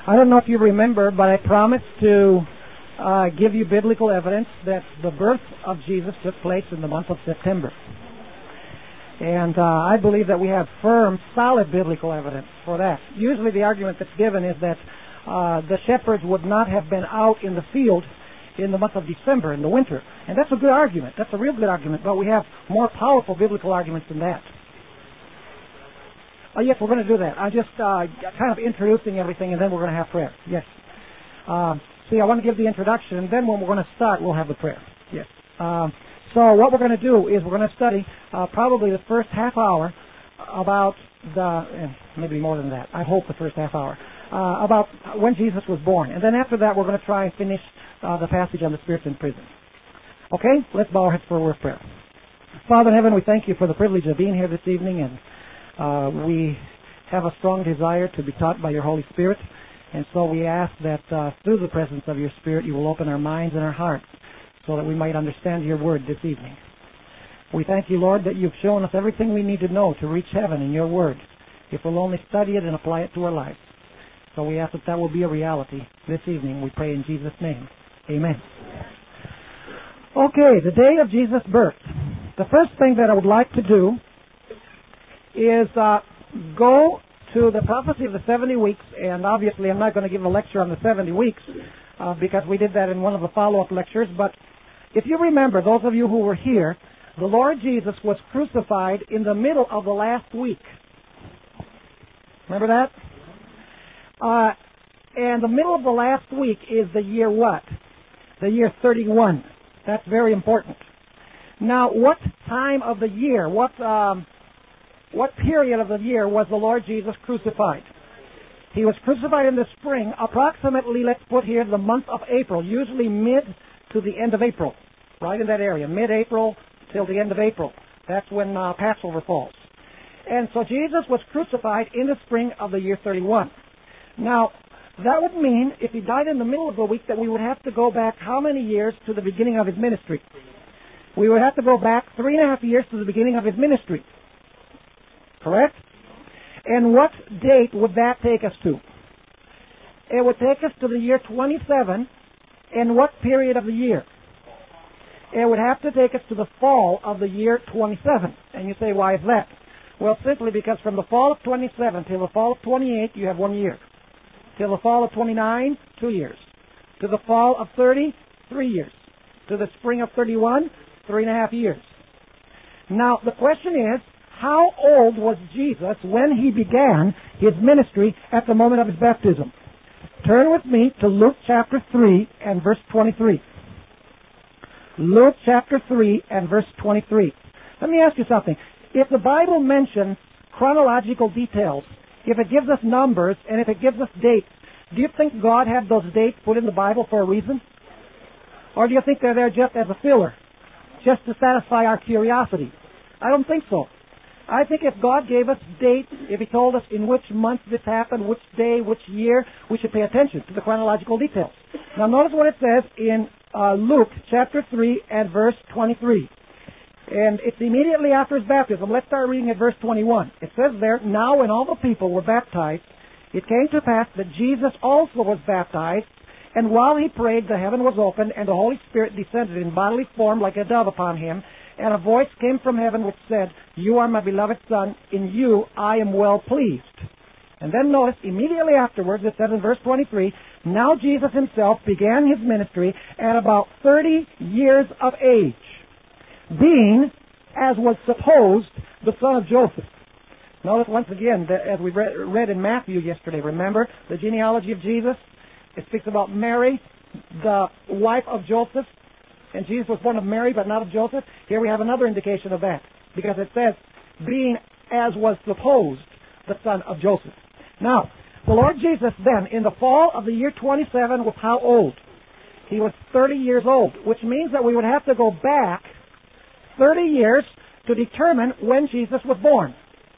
I don't know if you remember, but I promised to give you biblical evidence that the birth of Jesus took place in the month of September. And I believe that we have firm, solid biblical evidence for that. Usually the argument that's given is that the shepherds would not have been out in the field in the month of December, in the winter. And that's a good argument. That's a real good argument. But we have more powerful biblical arguments than that. Oh, yes, we're going to do that. I'm just kind of introducing everything, and then we're going to have prayer. Yes. See, I want to give the introduction, and then when we're going to start, we'll have the prayer. Yes. So what we're going to do is we're going to study probably the first half hour about maybe more than that. I hope the first half hour about when Jesus was born. And then after that, we're going to try and finish the passage on the spirits in prison. Okay? Let's bow our heads for a word of prayer. Father in heaven, we thank you for the privilege of being here this evening, and we have a strong desire to be taught by your Holy Spirit. And so we ask that through the presence of your Spirit, you will open our minds and our hearts so that we might understand your word this evening. We thank you, Lord, that you've shown us everything we need to know to reach heaven in your word, if we'll only study it and apply it to our lives. So we ask that that will be a reality this evening. We pray in Jesus' name. Amen. Okay, the day of Jesus' birth. The first thing that I would like to do is go to the prophecy of the 70 weeks, and obviously I'm not going to give a lecture on the 70 weeks because we did that in one of the follow-up lectures, but if you remember, those of you who were here, the Lord Jesus was crucified in the middle of the last week. Remember that? And the middle of the last week is the year what? The year 31. That's very important. Now, what time of the year, what period of the year was the Lord Jesus crucified? He was crucified in the spring, approximately, let's put here, the month of April, usually mid to the end of April, right in that area, mid-April till the end of April. That's when Passover falls. And so Jesus was crucified in the spring of the year 31. Now, that would mean, if he died in the middle of the week, that we would have to go back how many years to the beginning of his ministry? We would have to go back 3.5 years to the beginning of his ministry. Correct? And what date would that take us to? It would take us to the year 27. And what period of the year? It would have to take us to the fall of the year 27. And you say, why is that? Well, simply because from the fall of 27 till the fall of 28, you have 1 year. Till the fall of 29, 2 years. To the fall of 30, 3 years. To the spring of 31, 3.5 years. Now, the question is, how old was Jesus when he began his ministry at the moment of his baptism? Turn with me to Luke chapter 3 and verse 23. Luke chapter 3 and verse 23. Let me ask you something. If the Bible mentions chronological details, if it gives us numbers, and if it gives us dates, do you think God had those dates put in the Bible for a reason? Or do you think they're there just as a filler, just to satisfy our curiosity? I don't think so. I think if God gave us dates, if he told us in which month this happened, which day, which year, we should pay attention to the chronological details. Now notice what it says in Luke chapter 3 and verse 23. And it's immediately after his baptism. Let's start reading at verse 21. It says there, now when all the people were baptized, it came to pass that Jesus also was baptized, and while he prayed, the heaven was opened, and the Holy Spirit descended in bodily form like a dove upon him, and a voice came from heaven which said, you are my beloved Son, in you I am well pleased. And then notice, immediately afterwards, it says in verse 23, now Jesus himself began his ministry at about 30 years of age, being, as was supposed, the son of Joseph. Notice once again, that as we read in Matthew yesterday, remember the genealogy of Jesus? It speaks about Mary, the wife of Joseph, and Jesus was born of Mary but not of Joseph. Here we have another indication of that, because it says, being, as was supposed, the son of Joseph. Now, the Lord Jesus then, in the fall of the year 27, was how old? He was 30 years old, which means that we would have to go back 30 years to determine when Jesus was born.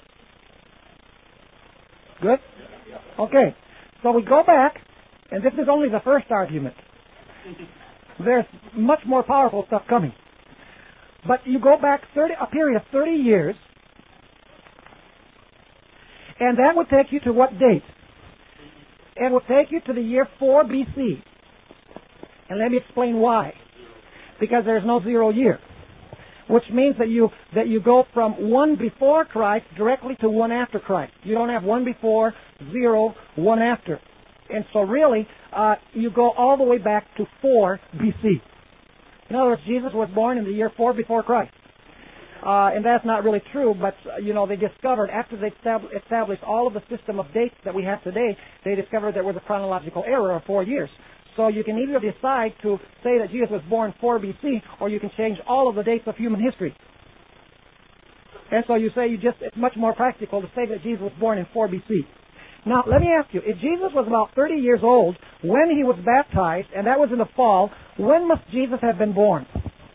Good? Okay. So we go back, and this is only the first argument. There's much more powerful stuff coming. But you go back a period of 30 years, and that would take you to what date? It will take you to the year 4 BC. And let me explain why. Because there's no 0 year. Which means that you go from 1 before Christ directly to 1 after Christ. You don't have 1 before, 0, 1 after. And so really, you go all the way back to 4 BC. In other words, Jesus was born in the year 4 before Christ. And that's not really true, but, they discovered, after they established all of the system of dates that we have today, they discovered there was a chronological error of 4 years. So you can either decide to say that Jesus was born 4 BC, or you can change all of the dates of human history. And so you say it's much more practical to say that Jesus was born in 4 BC. Now, let me ask you, if Jesus was about 30 years old when he was baptized, and that was in the fall, when must Jesus have been born?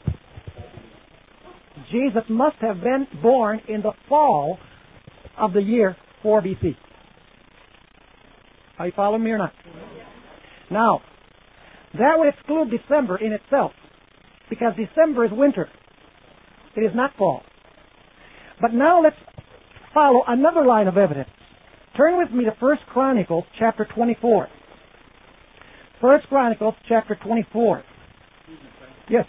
Jesus must have been born in the fall of the year 4 BC. Are you following me or not? Now, that would exclude December in itself, because December is winter. It is not fall. But now let's follow another line of evidence. Turn with me to 1 Chronicles chapter 24. 1 Chronicles chapter 24. Yes.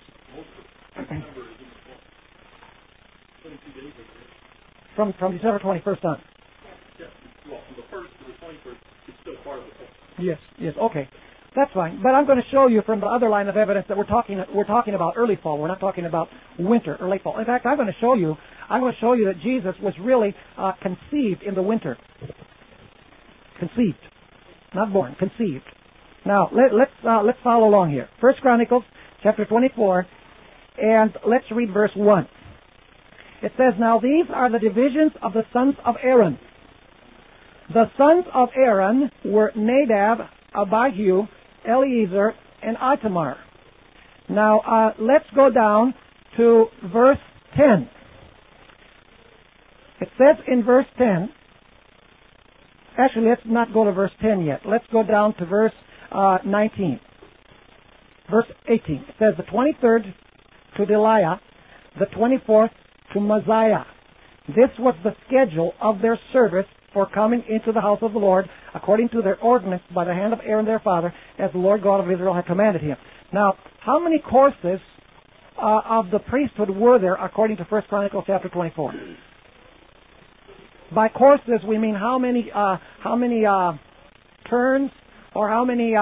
From December 21st on. Well, from the 1st to the 21st, it's still part of the fall. Yes, okay. That's fine. But I'm going to show you from the other line of evidence that we're talking about early fall. We're not talking about winter or late fall. In fact, I'm going to show you that Jesus was really conceived in the winter. Conceived. Not born, conceived. Now, let's follow along here. 1 Chronicles chapter 24, and let's read verse 1. It says, "Now these are the divisions of the sons of Aaron. The sons of Aaron were Nadab, Abihu, Eleazar, and Itamar." Now, let's go down to verse 10. It says in verse 10, actually, let's not go to verse 10 yet. Let's go down to verse 19. Verse 18. It says, "The 23rd to Deliah, the 24th to Mosiah. This was the schedule of their service for coming into the house of the Lord, according to their ordinance by the hand of Aaron their father, as the Lord God of Israel had commanded him." Now, how many courses of the priesthood were there according to 1 Chronicles chapter 24? By courses, we mean how many turns, or how many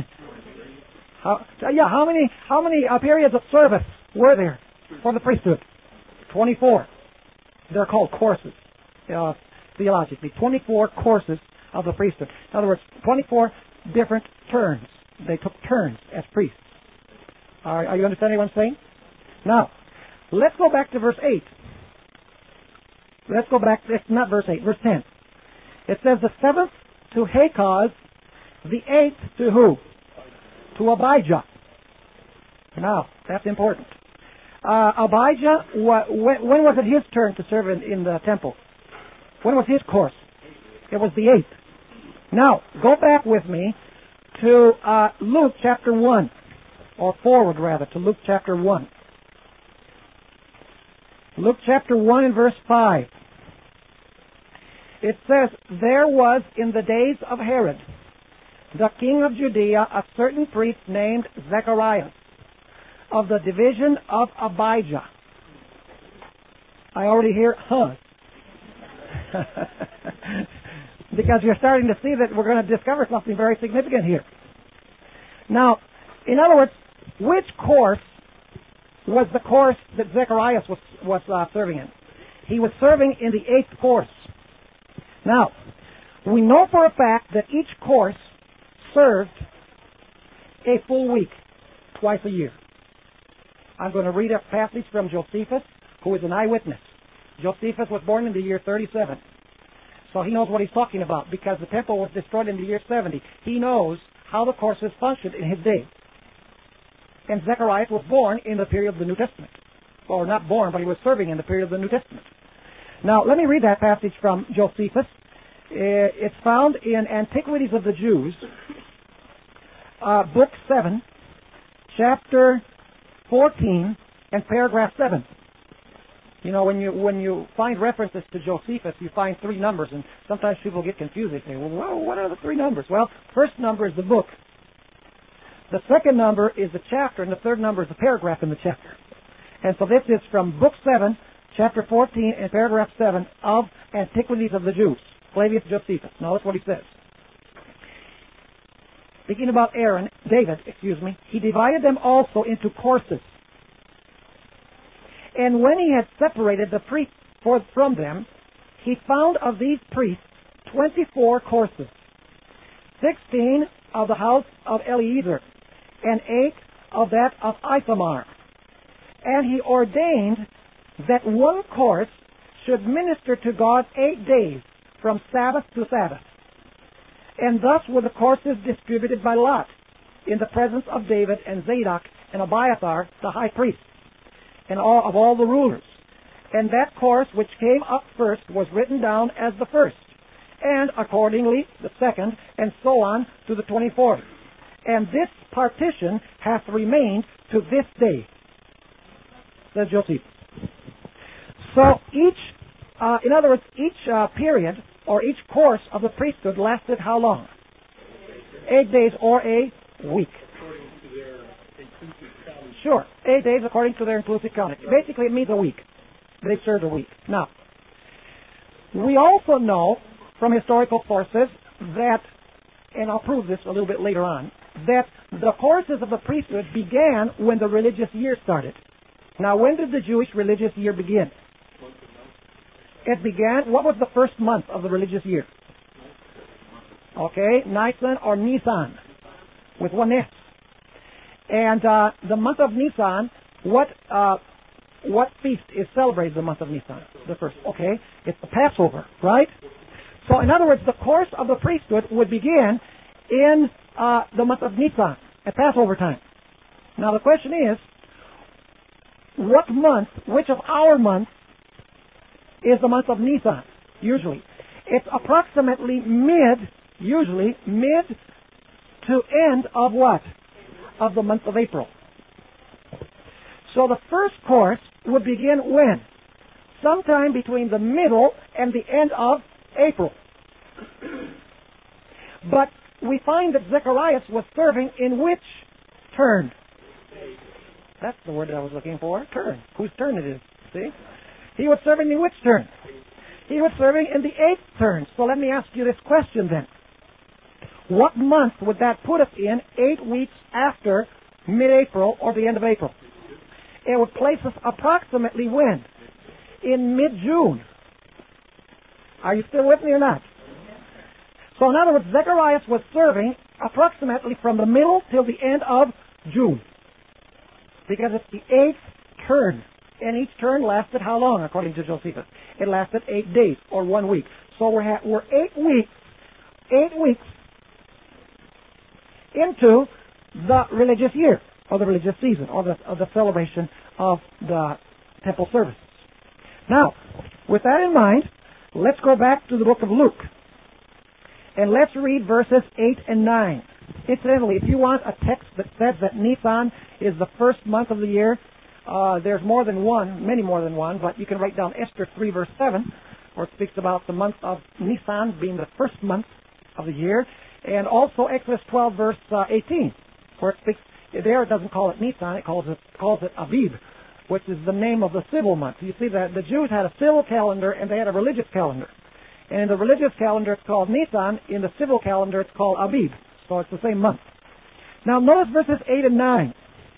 periods of service were there for the priesthood? 24. They're called courses, theologically. 24 courses of the priesthood. In other words, 24 different turns. They took turns as priests. Are you understanding what I'm saying? Now, let's go back to verse 8. Let's go back, it's not verse 8, verse 10. It says, "The 7th to Hakaz, the 8th to who? To Abijah." Now, that's important. Abijah, when was it his turn to serve in the temple? When was his course? It was the 8th. Now, go back with me to Luke chapter 1, or forward rather, to Luke chapter 1. Luke chapter 1 and verse 5. It says, "There was in the days of Herod, the king of Judea, a certain priest named Zechariah, of the division of Abijah." I already hear, because you're starting to see that we're going to discover something very significant here. Now, in other words, which course was the course that Zechariah was serving in? He was serving in the 8th course. Now, we know for a fact that each course served a full week, twice a year. I'm going to read a passage from Josephus, who is an eyewitness. Josephus was born in the year 37. So he knows what he's talking about, because the temple was destroyed in the year 70. He knows how the courses functioned in his day. And Zechariah was born in the period of the New Testament. Or not born, but he was serving in the period of the New Testament. Now, let me read that passage from Josephus. It's found in Antiquities of the Jews, Book 7, Chapter 14, and paragraph 7. You know, when you find references to Josephus, you find three numbers, and sometimes people get confused. They say, well, what are the three numbers? Well, first number is the book. The second number is the chapter, and the third number is the paragraph in the chapter. And so this is from Book 7, Chapter 14, and Paragraph 7 of Antiquities of the Jews, Flavius Josephus. Notice what he says. Speaking about David, he divided them also into courses. And when he had separated the priests from them, he found of these priests 24 courses, 16 of the house of Eleazar, and 8 of that of Ithamar. And he ordained that one course should minister to God 8 days, from Sabbath to Sabbath. And thus were the courses distributed by lot, in the presence of David and Zadok and Abiathar, the high priests, and of all the rulers. And that course which came up first was written down as the first, and accordingly the second, and so on to the 24th. And this partition hath remained to this day, says Josephus. So in other words, each period or each course of the priesthood lasted how long? 8 days or a week. According to their inclusive count. Sure, 8 days according to their inclusive count. Basically, it means a week. They served a week. Now, we also know from historical sources that, and I'll prove this a little bit later on, that the courses of the priesthood began when the religious year started. Now, when did the Jewish religious year begin? It began, what was the first month of the religious year? Okay, Nisan or Nisan, with one S. And the month of Nisan, what feast is celebrated the month of Nisan? The first, okay, it's the Passover, right? So in other words, the course of the priesthood would begin in the month of Nisan, at Passover time. Now the question is, what month, which of our months, is the month of Nisan, usually? It's approximately usually mid to end of what? Of the month of April. So the first course would begin when? Sometime between the middle and the end of April. But we find that Zacharias was serving in which turn? That's the word that I was looking for. Turn. Whose turn it is? See? He was serving in which turn? He was serving in the 8th turn. So let me ask you this question then. What month would that put us in 8 weeks after mid-April or the end of April? It would place us approximately when? In mid-June. Are you still with me or not? So in other words, Zacharias was serving approximately from the middle till the end of June. Because it's the 8th turn. And each turn lasted how long, according to Josephus? It lasted 8 days, or 1 week. So we're 8 weeks into the religious year, or the religious season, or the celebration of the temple services. Now, with that in mind, let's go back to the book of Luke. And let's read verses 8 and 9. Incidentally, if you want a text that says that Nisan is the first month of the year, there's more than one, many more than one, but you can write down Esther 3 verse 7, where it speaks about the month of Nisan being the first month of the year, and also Exodus 12 verse 18, where it speaks, there it doesn't call it Nisan, it calls it Abib, which is the name of the civil month. You see that the Jews had a civil calendar and they had a religious calendar. And in the religious calendar it's called Nisan, in the civil calendar it's called Abib. So it's the same month. Now notice verses 8 and 9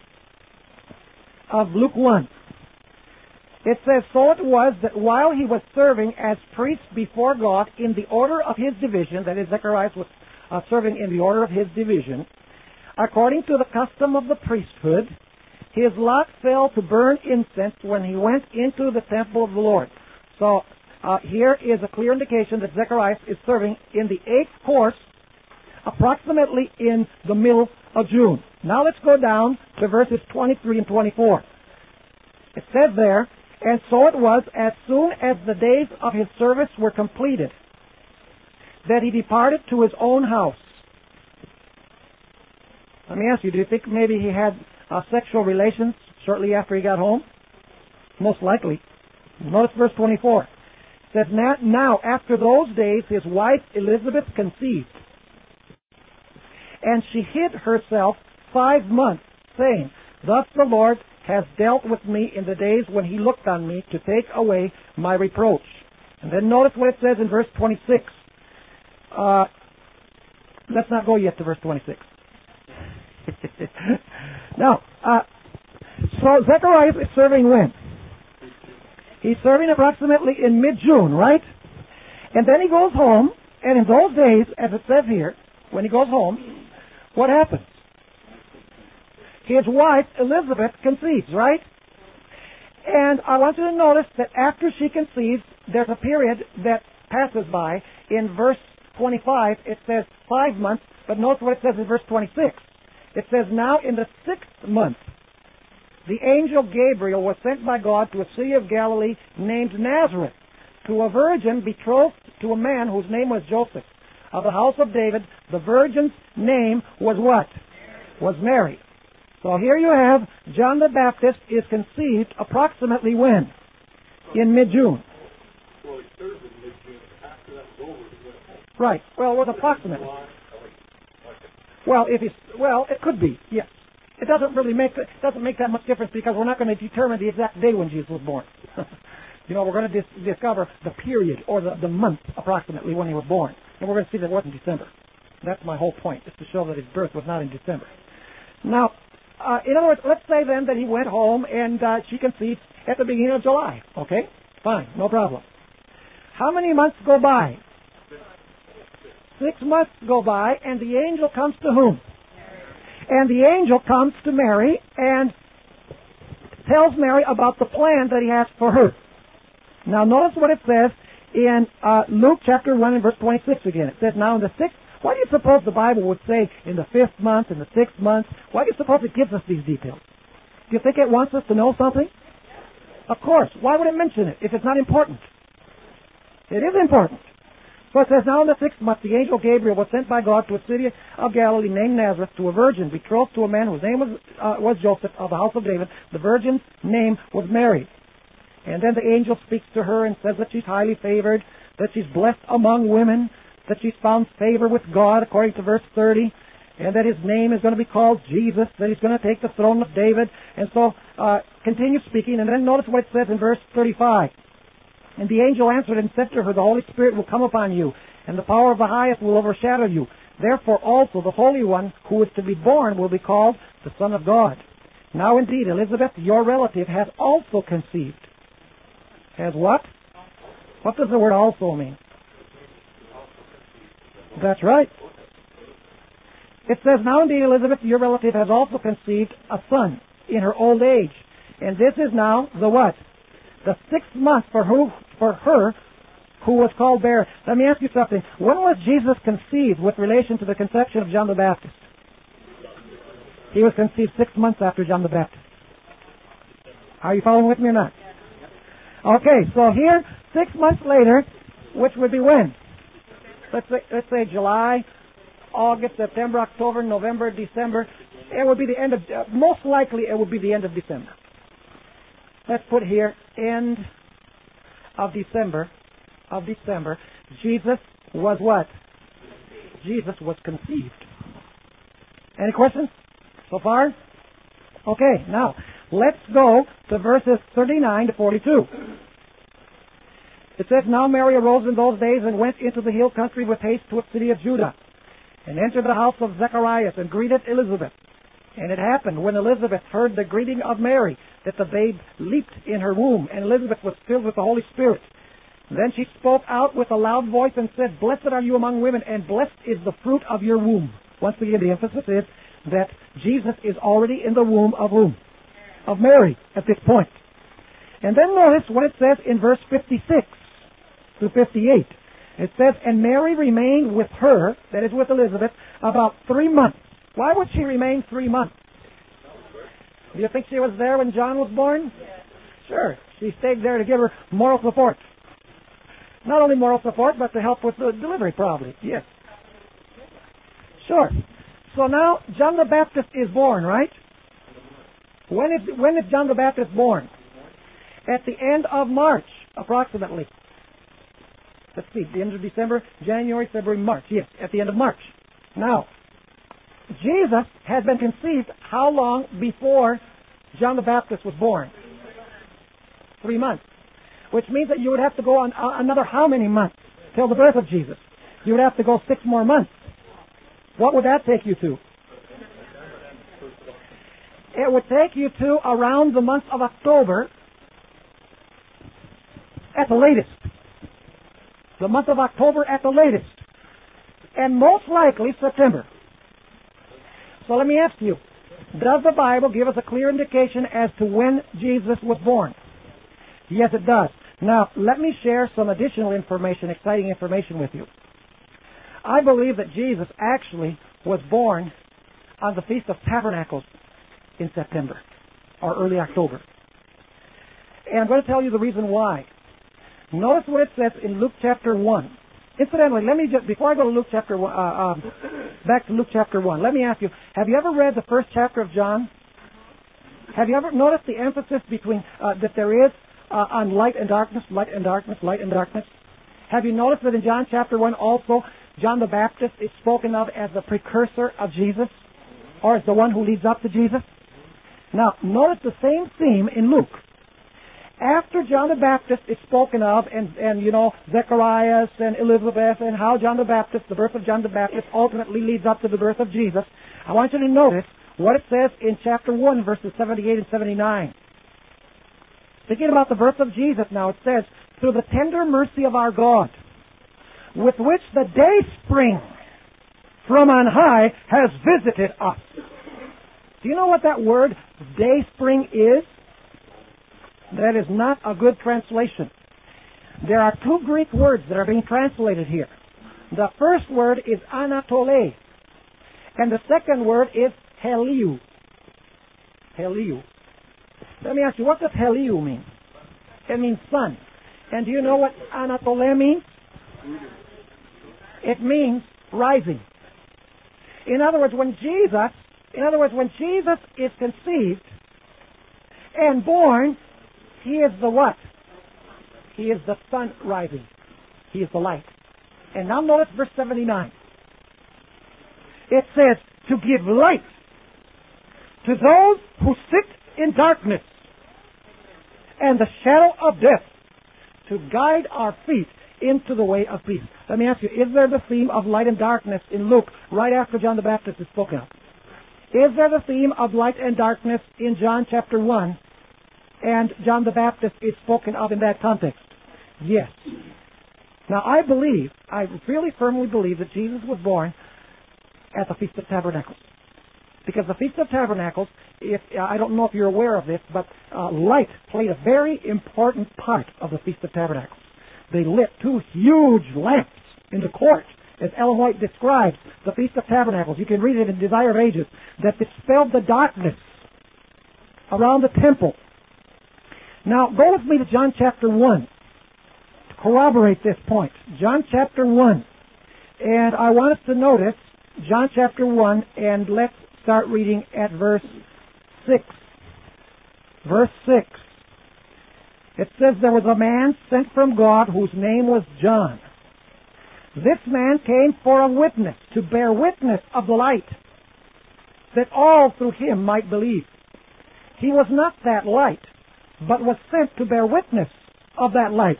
of Luke 1. It says, so it was that while he was serving as priest before God in the order of his division, that is, Zacharias was serving in the order of his division, according to the custom of the priesthood, his lot fell to burn incense when he went into the temple of the Lord. So here is a clear indication that Zacharias is serving in the 8th course, approximately in the middle of June. Now let's go down to verses 23 and 24. It says there, and so it was as soon as the days of his service were completed, that he departed to his own house. Let me ask you, do you think maybe he had sexual relations shortly after he got home? Most likely. Notice verse 24. It says, now after those days his wife Elizabeth conceived, and she hid herself 5 months, saying, Thus the Lord has dealt with me in the days when he looked on me to take away my reproach. And then notice what it says in verse 26. Let's not go yet to verse 26. Now, so Zechariah is serving when? He's serving approximately in mid-June, right? And then he goes home, and in those days, as it says here, when he goes home, what happens? His wife, Elizabeth, conceives, right? And I want you to notice that after she conceives, there's a period that passes by. In verse 25, it says 5 months, but notice what it says in verse 26. It says, Now in the 6th month, the angel Gabriel was sent by God to a city of Galilee named Nazareth, to a virgin betrothed to a man whose name was Joseph, of the house of David. The virgin's name was what? Was Mary. So here you have John the Baptist is conceived approximately when? In mid-June. Well, he served in mid-June. After that was over, he went home. Right. Well, it was approximately. Well, it could be. Yes. It doesn't make that much difference because we're not going to determine the exact day when Jesus was born. We're going to discover the period or the month approximately when he was born, and we're going to see that it wasn't December. That's my whole point, is to show that his birth was not in December. Now, in other words, let's say then that he went home and she conceived at the beginning of July. Okay? Fine, no problem. How many months go by? 6 months go by, and the angel comes to whom? And the angel comes to Mary and tells Mary about the plan that he has for her. Now notice what it says in Luke chapter 1 and verse 26 again. It says, Now in the 6th, why do you suppose the Bible would say in the 5th month, in the 6th month? Why do you suppose it gives us these details? Do you think it wants us to know something? Of course. Why would it mention it if it's not important? It is important. So it says, Now in the 6th month, the angel Gabriel was sent by God to a city of Galilee named Nazareth, to a virgin betrothed to a man whose name was Joseph, of the house of David. The virgin's name was Mary. And then the angel speaks to her and says that she's highly favored, that she's blessed among women, that she's found favor with God, according to verse 30, and that his name is going to be called Jesus, that he's going to take the throne of David. And so, continue speaking, and then notice what it says in verse 35. And the angel answered and said to her, The Holy Spirit will come upon you, and the power of the highest will overshadow you. Therefore also the Holy One who is to be born will be called the Son of God. Now indeed, Elizabeth, your relative, has also conceived. Has what? What does the word also mean? That's right. It says, Now indeed, Elizabeth, your relative, has also conceived a son in her old age. And this is now the what? The 6th month for her who was called barren. Let me ask you something. When was Jesus conceived with relation to the conception of John the Baptist? He was conceived 6 months after John the Baptist. Are you following with me or not? Okay, so here, 6 months later, which would be when? Let's say July, August, September, October, November, December. It would be the end of, most likely it would be the end of December. Let's put here, end of December. Jesus was what? Jesus was conceived. Any questions so far? Okay, now, let's go to verses 39 to 42. It says, Now Mary arose in those days and went into the hill country with haste to a city of Judah, and entered the house of Zacharias and greeted Elizabeth. And it happened, when Elizabeth heard the greeting of Mary, that the babe leaped in her womb, and Elizabeth was filled with the Holy Spirit. And then she spoke out with a loud voice and said, Blessed are you among women, and blessed is the fruit of your womb. Once again, the emphasis is that Jesus is already in the womb of whom? Of Mary at this point. And then notice what it says in verse 56 to 58. It says, And Mary remained with her, that is with Elizabeth, about 3 months. Why would she remain 3 months? Do you think she was there when John was born? Yes. Sure. She stayed there to give her moral support. Not only moral support, but to help with the delivery, probably. Yes. Sure. So now, John the Baptist is born, right? When is John the Baptist born? At the end of March. approximately. Let's see, the end of December, January, February, March. Yes, at the end of March. Now, Jesus had been conceived how long before John the Baptist was born? 3 months. Which means that you would have to go on another how many months till the birth of Jesus? You would have to go 6 more months. What would that take you to? It would take you to around the month of October at the latest. The month of October at the latest. And most likely September. So let me ask you, does the Bible give us a clear indication as to when Jesus was born? Yes, it does. Now, let me share some additional information, exciting information with you. I believe that Jesus actually was born on the Feast of Tabernacles in September or early October. And I'm going to tell you the reason why. Notice what it says in Luke chapter 1. Incidentally, let me just, before I go to Luke chapter 1, back to Luke chapter 1, let me ask you, have you ever read the first chapter of John? Have you ever noticed the emphasis between, that there is on light and darkness, light and darkness, light and darkness? Have you noticed that in John chapter 1 also, John the Baptist is spoken of as the precursor of Jesus, or as the one who leads up to Jesus? Now, notice the same theme in Luke. After John the Baptist is spoken of, and you know, Zechariah and Elizabeth, and how John the Baptist, the birth of John the Baptist, ultimately leads up to the birth of Jesus, I want you to notice what it says in chapter 1, verses 78 and 79. Thinking about the birth of Jesus now, it says, through the tender mercy of our God, with which the day spring from on high has visited us. Do you know what that word, day spring, is? That is not a good translation. There are 2 Greek words that are being translated here. The first word is anatole, and the second word is heliu. Heliu. Let me ask you, what does heliu mean? It means sun. And do you know what anatole means? It means rising. In other words, when Jesus is conceived and born, He is the what? He is the sun rising. He is the light. And now notice verse 79. It says, to give light to those who sit in darkness and the shadow of death, to guide our feet into the way of peace. Let me ask you, is there the theme of light and darkness in Luke right after John the Baptist is spoken of? Is there the theme of light and darkness in John chapter 1 and John the Baptist is spoken of in that context? Yes. Now I really firmly believe that Jesus was born at the Feast of Tabernacles. Because the Feast of Tabernacles, I don't know if you're aware of this, but light played a very important part of the Feast of Tabernacles. They lit 2 huge lamps in the court, as Ellen White describes the Feast of Tabernacles. You can read it in Desire of Ages, that dispelled the darkness around the temple. Now, go with me to John chapter 1 to corroborate this point. John chapter 1. And I want us to notice John chapter 1, and let's start reading at verse 6. Verse 6. It says, there was a man sent from God whose name was John. This man came for a witness, to bear witness of the light, that all through him might believe. He was not that light, but was sent to bear witness of that light.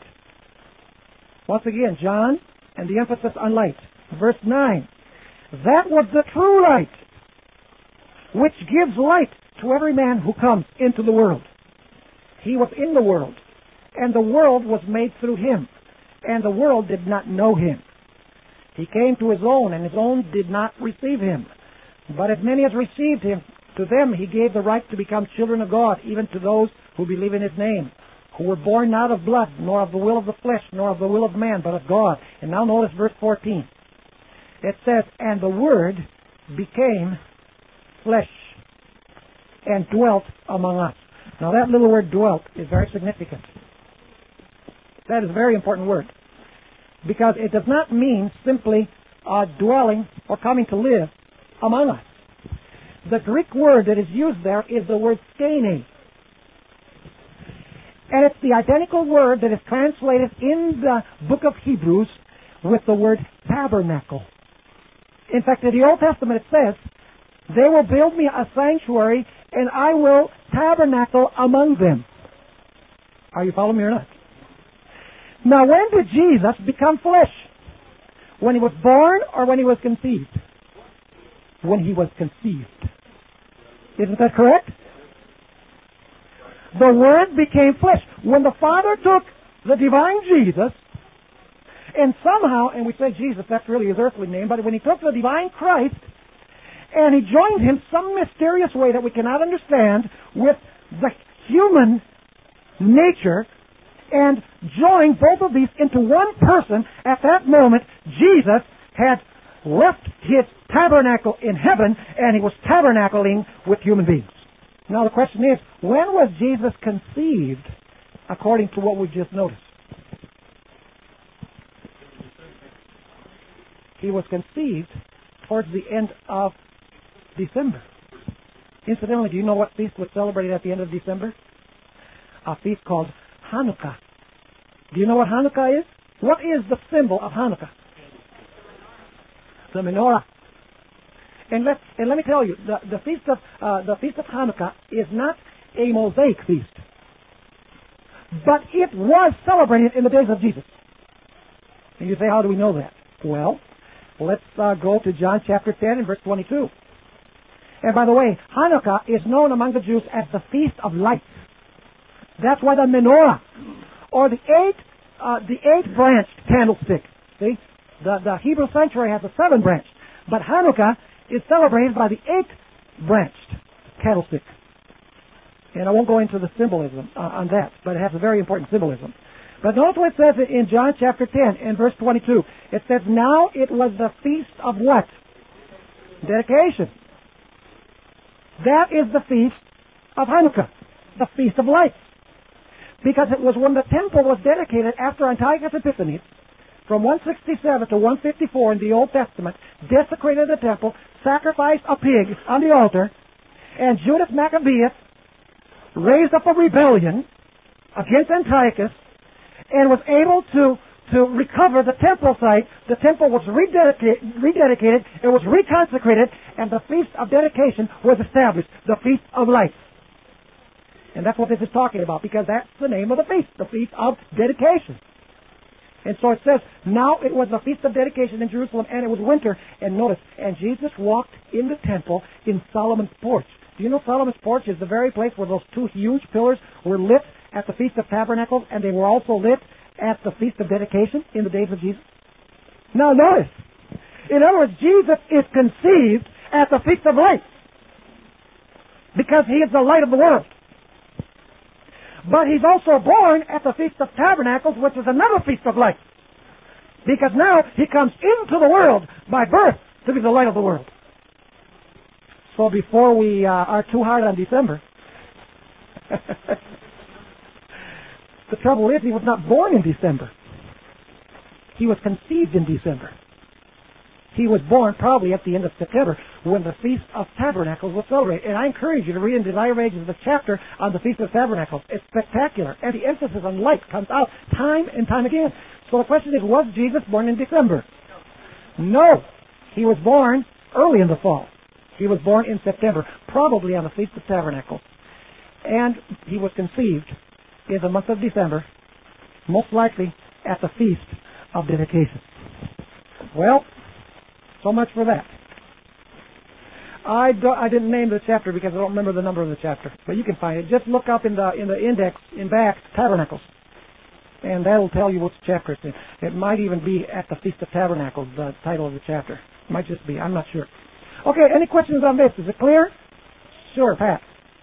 Once again, John, and the emphasis on light. Verse 9. That was the true light, which gives light to every man who comes into the world. He was in the world, and the world was made through him, and the world did not know him. He came to his own, and his own did not receive him. But as many as received him, to them he gave the right to become children of God, even to those who believe in his name, who were born not of blood, nor of the will of the flesh, nor of the will of man, but of God. And now notice verse 14. It says, and the Word became flesh and dwelt among us. Now that little word dwelt is very significant. That is a very important word, because it does not mean simply dwelling or coming to live among us. The Greek word that is used there is the word skene. And it's the identical word that is translated in the book of Hebrews with the word tabernacle. In fact, in the Old Testament it says, they will build me a sanctuary and I will tabernacle among them. Are you following me or not? Now, when did Jesus become flesh? When he was born or when he was conceived? When he was conceived. Isn't that correct? The Word became flesh. When the Father took the divine Jesus, and somehow, and we say Jesus, that's really his earthly name, but when he took the divine Christ, and he joined him some mysterious way that we cannot understand with the human nature, and joined both of these into one person, at that moment, Jesus had left his tabernacle in heaven, and he was tabernacling with human beings. Now the question is, when was Jesus conceived, according to what we just noticed? He was conceived towards the end of December. Incidentally, do you know what feast was celebrated at the end of December? A feast called Hanukkah. Do you know what Hanukkah is? What is the symbol of Hanukkah? The menorah. And let me tell you, the feast of Hanukkah is not a Mosaic feast, but it was celebrated in the days of Jesus. And you say, how do we know that? Well, let's go to John chapter 10 and verse 22. And by the way, Hanukkah is known among the Jews as the Feast of Lights. That's why the menorah, or the eight-branched candlestick. See, the Hebrew sanctuary has a 7-branched, but Hanukkah is celebrated by the 8-branched candlestick. And I won't go into the symbolism on that, but it has a very important symbolism. But notice what it says in John chapter 10 and verse 22. It says, now it was the feast of what? Dedication. That is the feast of Hanukkah, the Feast of Lights. Because it was when the temple was dedicated after Antiochus Epiphanes, from 167 to 154 in the Old Testament, desecrated the temple, sacrificed a pig on the altar, and Judas Maccabeus raised up a rebellion against Antiochus and was able to recover the temple site. The temple was rededicated, it was reconsecrated, and the Feast of Dedication was established, the Feast of Lights. And that's what this is talking about, because that's the name of the Feast of Dedication. And so it says, now it was the Feast of Dedication in Jerusalem, and it was winter. And notice, and Jesus walked in the temple in Solomon's porch. Do you know Solomon's porch is the very place where those 2 huge pillars were lit at the Feast of Tabernacles, and they were also lit at the Feast of Dedication in the days of Jesus? Now notice, in other words, Jesus is conceived at the Feast of Lights, because he is the light of the world. But he's also born at the Feast of Tabernacles, which is another Feast of Lights. Because now he comes into the world by birth to be the light of the world. So before we are too hard on December, the trouble is he was not born in December. He was conceived in December. He was born probably at the end of September when the Feast of Tabernacles was celebrated. And I encourage you to read in Desire of Ages the chapter on the Feast of Tabernacles. It's spectacular. And the emphasis on light comes out time and time again. So the question is, was Jesus born in December? No. He was born early in the fall. He was born in September, probably on the Feast of Tabernacles. And he was conceived in the month of December, most likely at the Feast of Dedication. Well, so much for that. I didn't name the chapter because I don't remember the number of the chapter, but you can find it. Just look up in the index in back Tabernacles, and that'll tell you which chapter it's in. It might even be at the Feast of Tabernacles, the title of the chapter. It might just be. I'm not sure. Okay, any questions on this? Is it clear? Sure, Pat.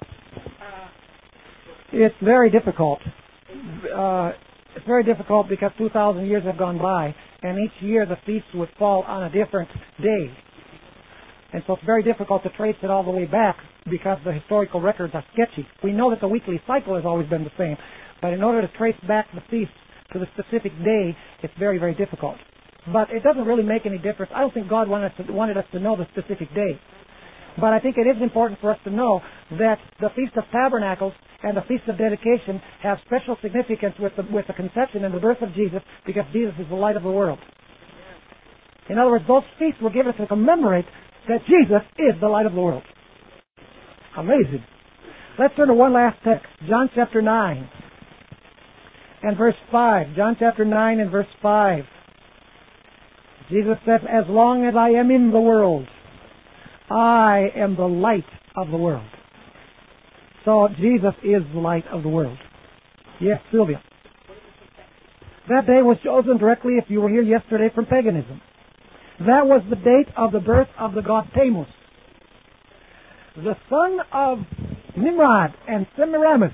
It's very difficult. It's very difficult because 2,000 years have gone by, and each year the feast would fall on a different day. And so it's very difficult to trace it all the way back because the historical records are sketchy. We know that the weekly cycle has always been the same, but in order to trace back the feast to the specific day, it's very, very difficult. But it doesn't really make any difference. I don't think God wanted us to know the specific day. But I think it is important for us to know that the Feast of Tabernacles and the Feast of Dedication have special significance with the conception and the birth of Jesus, because Jesus is the light of the world. In other words, those feasts were given to commemorate that Jesus is the light of the world. Amazing. Let's turn to one last text, John chapter 9 and verse 5. John chapter 9 and verse 5. Jesus said, "As long as I am in the world, I am the light of the world." So Jesus is the light of the world. Yes, Sylvia. That day was chosen directly, if you were here yesterday, from paganism. That was the date of the birth of the god Tammuz, the son of Nimrod and Semiramis,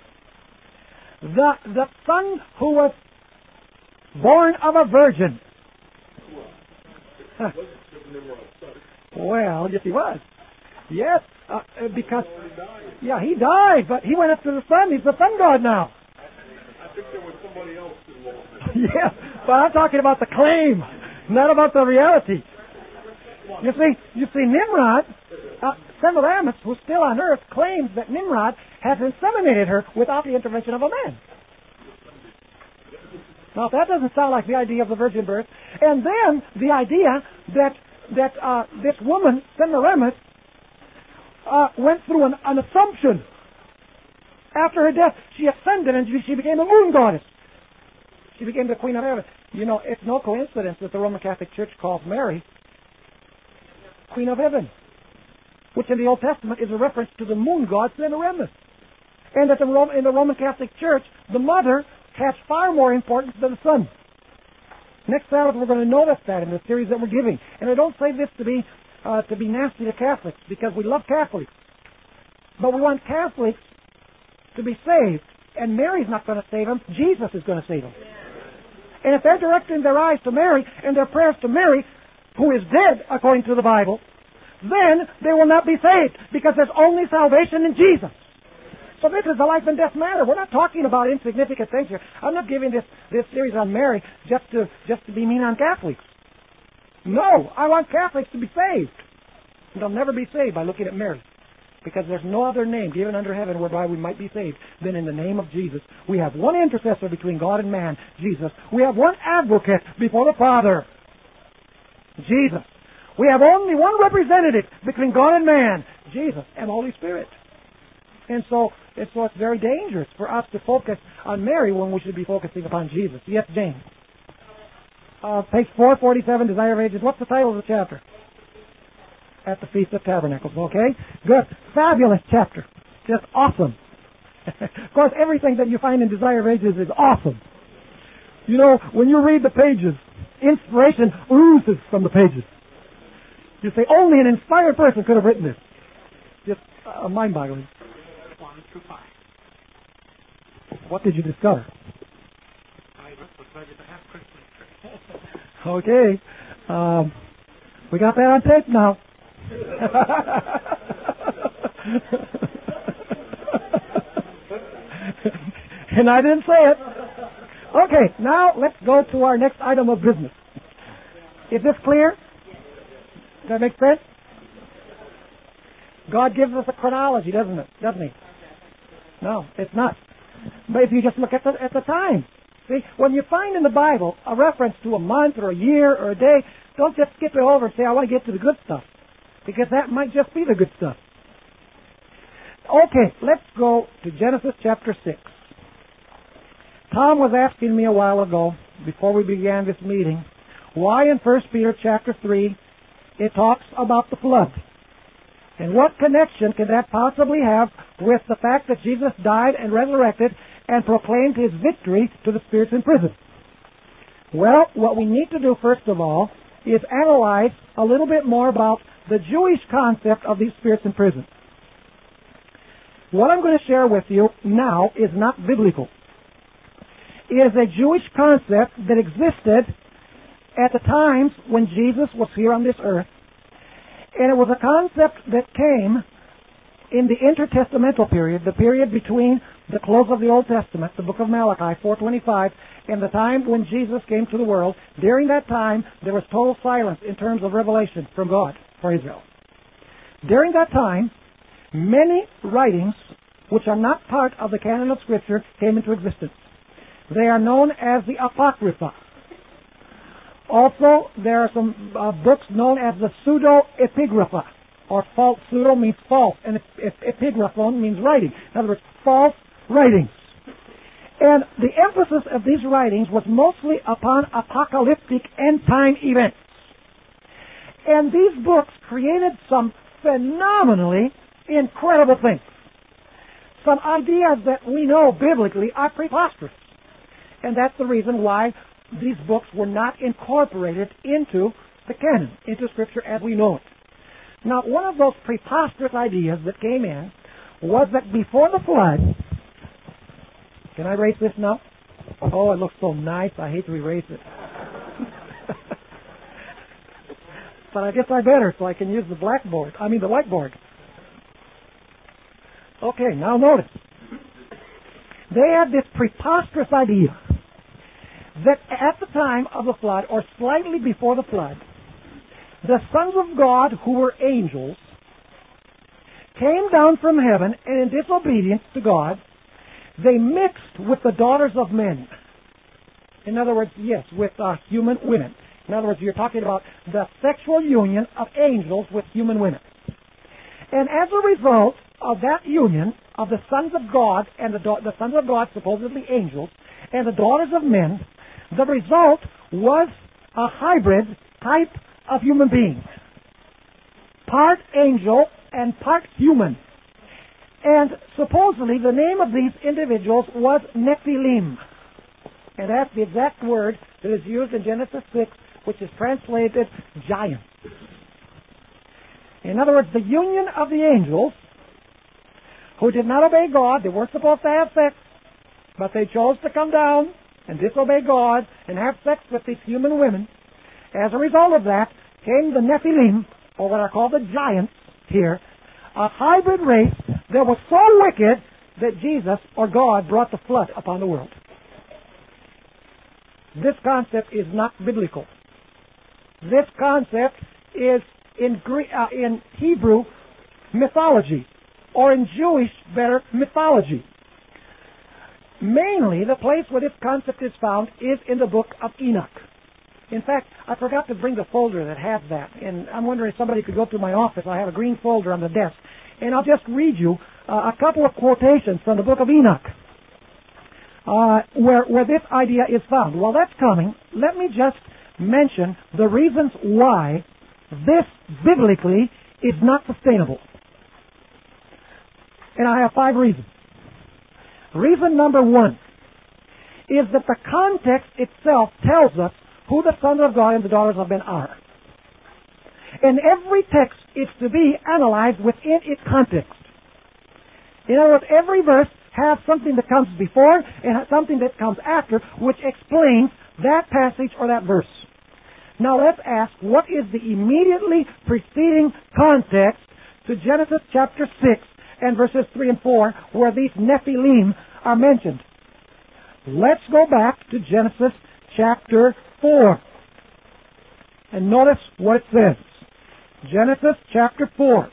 the son who was born of a virgin. Huh. Well, yes, he was. Yes, because he died, but he went after the sun. He's the sun god now. I think there was somebody else involved. Yeah, but I'm talking about the claim, not about the reality. You see, Nimrod, Semiramis, who's still on earth, claims that Nimrod has inseminated her without the intervention of a man. Now, that doesn't sound like the idea of the virgin birth. And then the idea that this woman, Semiramis, went through an assumption. After her death, she ascended and she became a moon goddess. She became the Queen of Heaven. You know, it's no coincidence that the Roman Catholic Church calls Mary Queen of Heaven, which in the Old Testament is a reference to the moon god Semiramis. And that in the Roman Catholic Church, the mother has far more importance than the son. Next Sabbath, we're going to notice that in the series that we're giving. And I don't say this to be nasty to Catholics, because we love Catholics. But we want Catholics to be saved. And Mary's not going to save them. Jesus is going to save them. And if they're directing their eyes to Mary and their prayers to Mary, who is dead according to the Bible, then they will not be saved, because there's only salvation in Jesus. So this is a life and death matter. We're not talking about insignificant things here. I'm not giving this series on Mary just to be mean on Catholics. No, I want Catholics to be saved. And they'll never be saved by looking at Mary, because there's no other name given under heaven whereby we might be saved than in the name of Jesus. We have one intercessor between God and man, Jesus. We have one advocate before the Father, Jesus. We have only one representative between God and man, Jesus, and the Holy Spirit. And so it's very dangerous for us to focus on Mary when we should be focusing upon Jesus. Yes, James. Page 447, Desire of Ages. What's the title of the chapter? At the Feast of Tabernacles. Okay? Good. Fabulous chapter. Just awesome. Of course, everything that you find in Desire of Ages is awesome. You know, when you read the pages, inspiration oozes from the pages. You say, only an inspired person could have written this. Just mind-boggling. 1 through 5. What did you discover? I was ready to have Christmas tree. Okay. We got that on tape now. And I didn't say it. Okay, now let's go to our next item of business. Is this clear? Does that make sense? God gives us a chronology, doesn't he? No, it's not. But if you just look at the time, see, when you find in the Bible a reference to a month or a year or a day, don't just skip it over and say, I want to get to the good stuff, because that might just be the good stuff. Okay, let's go to Genesis chapter 6. Tom was asking me a while ago, before we began this meeting, why in 1 Peter chapter 3 it talks about the flood. And what connection can that possibly have with the fact that Jesus died and resurrected and proclaimed his victory to the spirits in prison? Well, what we need to do first of all is analyze a little bit more about the Jewish concept of these spirits in prison. What I'm going to share with you now is not biblical. It is a Jewish concept that existed at the times when Jesus was here on this earth. And it was a concept that came in the intertestamental period, the period between the close of the Old Testament, the book of Malachi, 425, and the time when Jesus came to the world. During that time, there was total silence in terms of revelation from God for Israel. During that time, many writings which are not part of the canon of Scripture, came into existence. They are known as the Apocrypha. Also, there are some books known as the Pseudo-Epigrapha, or false. Pseudo means false, and epigraphon means writing. In other words, false writings. And the emphasis of these writings was mostly upon apocalyptic end-time events. And these books created some phenomenally incredible things. Some ideas that we know biblically are preposterous. And that's the reason why these books were not incorporated into the canon, into Scripture as we know it. Now, one of those preposterous ideas that came in was that before the flood... Can I erase this now? Oh, it looks so nice. I hate to erase it. But I guess I better so I can use the whiteboard. Okay, now notice. They had this preposterous idea that at the time of the flood, or slightly before the flood, the sons of God, who were angels, came down from heaven, and in disobedience to God, they mixed with the daughters of men. In other words, yes, with human women. In other words, you're talking about the sexual union of angels with human women. And as a result of that union of the sons of God and the sons of God, supposedly angels, and the daughters of men, the result was a hybrid type of human being. Part angel and part human. And supposedly the name of these individuals was Nephilim. And that's the exact word that is used in Genesis 6, which is translated giants. In other words, the union of the angels who did not obey God, they weren't supposed to have sex, but they chose to come down and disobey God and have sex with these human women. As a result of that came the Nephilim, or what are called the giants here, a hybrid race that was so wicked that Jesus, or God, brought the flood upon the world. This concept is not biblical. This concept is in Hebrew mythology, or in Jewish, better, mythology. Mainly, the place where this concept is found is in the book of Enoch. In fact, I forgot to bring the folder that has that, and I'm wondering if somebody could go to my office. I have a green folder on the desk, and I'll just read you a couple of quotations from the book of Enoch, where this idea is found. While that's coming, let me just mention the reasons why this biblically is not sustainable. And I have 5 reasons. Reason number 1 is that the context itself tells us who the sons of God and the daughters of men are. And every text is to be analyzed within its context. In other words, every verse has something that comes before and has something that comes after, which explains that passage or that verse. Now let's ask, what is the immediately preceding context to Genesis chapter 6 and verses 3 and 4, where these Nephilim are mentioned? Let's go back to Genesis chapter 4. And notice what it says. Genesis chapter 4.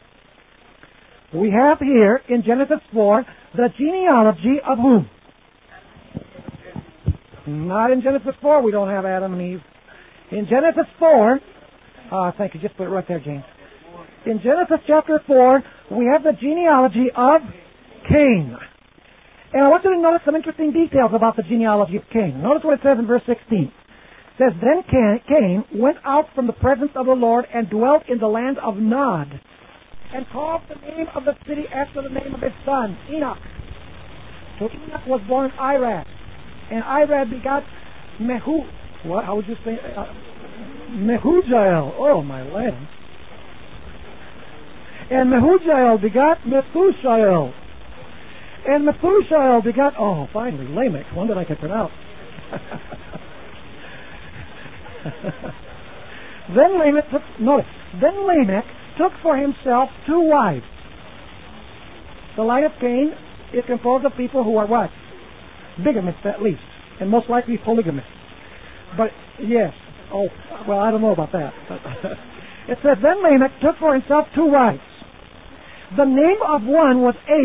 We have here in Genesis 4 the genealogy of whom? Not in Genesis 4 we don't have Adam and Eve. In Genesis 4, thank you, just put it right there, James. In Genesis chapter 4, we have the genealogy of Cain. And I want you to notice some interesting details about the genealogy of Cain. Notice what it says in verse 16. It says, Then Cain went out from the presence of the Lord and dwelt in the land of Nod, and called the name of the city after the name of his son, Enoch. So Enoch was born Irad, and Irad begot How would you say? Mehujael. Oh, my land. And Mehujael begot Methushael. And Methushael begot, finally, Lamech, one that I can pronounce. Then Lamech took for himself 2 wives. The line of Cain is composed of people who are what? Bigamists, at least. And most likely polygamists. But, yes. I don't know about that. It says, Then Lamech took for himself 2 wives. The name of one was Ada.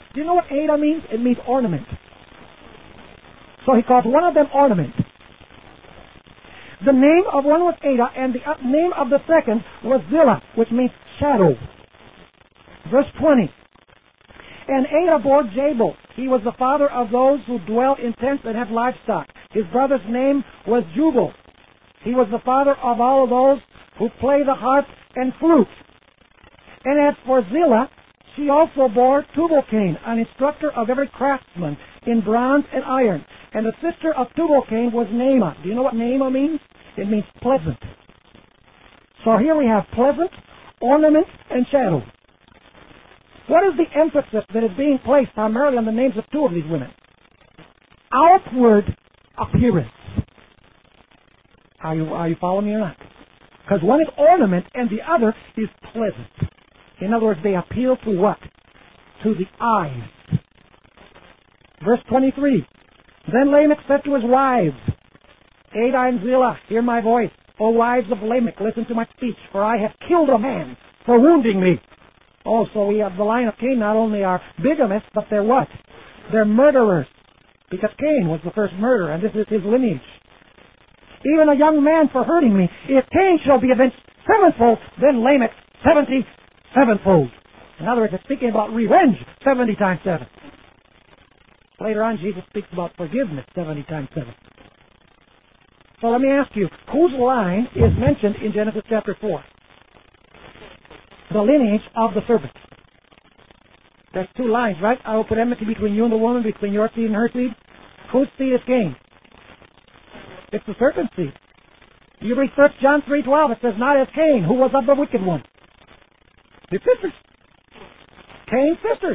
Do you know what Ada means? It means ornament. So he calls one of them ornament. The name of one was Ada, and the name of the second was Zillah, which means shadow. Verse 20. And Ada bore Jabal. He was the father of those who dwell in tents and have livestock. His brother's name was Jubal. He was the father of all of those who play the harp and flute. And as for Zillah, she also bore Tubal-Cain, an instructor of every craftsman in bronze and iron. And the sister of Tubal-Cain was Naamah. Do you know what Naamah means? It means pleasant. So here we have pleasant, ornament, and shadow. What is the emphasis that is being placed primarily on the names of two of these women? Outward appearance. Are you following me or not? Because one is ornament and the other is pleasant. In other words, they appeal to what? To the eyes. Verse 23. Then Lamech said to his wives, Ada and Zillah, hear my voice. O wives of Lamech, listen to my speech, for I have killed a man for wounding me. Oh, so we have the line of Cain not only are bigamists, but they're what? They're murderers. Because Cain was the first murderer, and this is his lineage. Even a young man for hurting me. If Cain shall be avenged sevenfold, then Lamech 77-fold. In other words, it's speaking about revenge 70 times 7. Later on, Jesus speaks about forgiveness 70 times 7. So let me ask you, whose line is mentioned in Genesis chapter 4? The lineage of the serpent. There's two lines, right? I will put enmity between you and the woman, between your seed and her seed. Whose seed is Cain? It's the serpent's seed. You read 1 John 3:12, it says, not as Cain, who was of the wicked one. His sisters. Cain's sisters.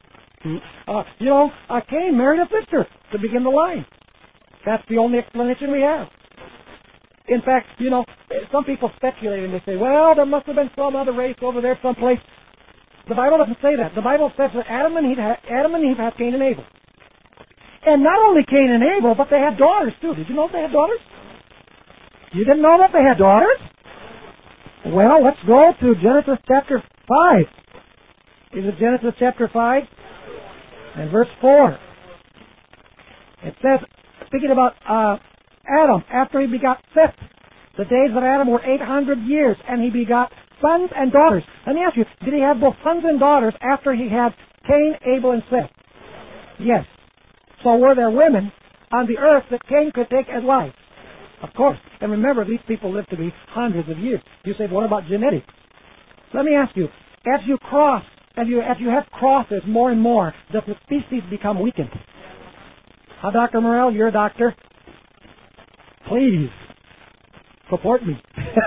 Cain married a sister to begin the line. That's the only explanation we have. In fact, some people speculate and they say, well, there must have been some other race over there someplace. The Bible doesn't say that. The Bible says that Adam and Eve had Cain and Abel. And not only Cain and Abel, but they had daughters too. Did you know they had daughters? You didn't know that they had daughters? Well, let's go to Genesis chapter 5. Is it Genesis chapter 5? And verse 4. It says, speaking about Adam, after he begot Seth, the days of Adam were 800 years, and he begot sons and daughters. Let me ask you, did he have both sons and daughters after he had Cain, Abel, and Seth? Yes. So were there women on the earth that Cain could take as wives? Of course. And remember, these people lived to be hundreds of years. You say, what about genetics? Let me ask you, as you cross, as you have crosses more and more, does the species become weakened? How, Dr. Morrell, you're a doctor. Please, support me.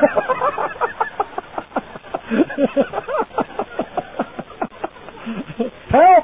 Help!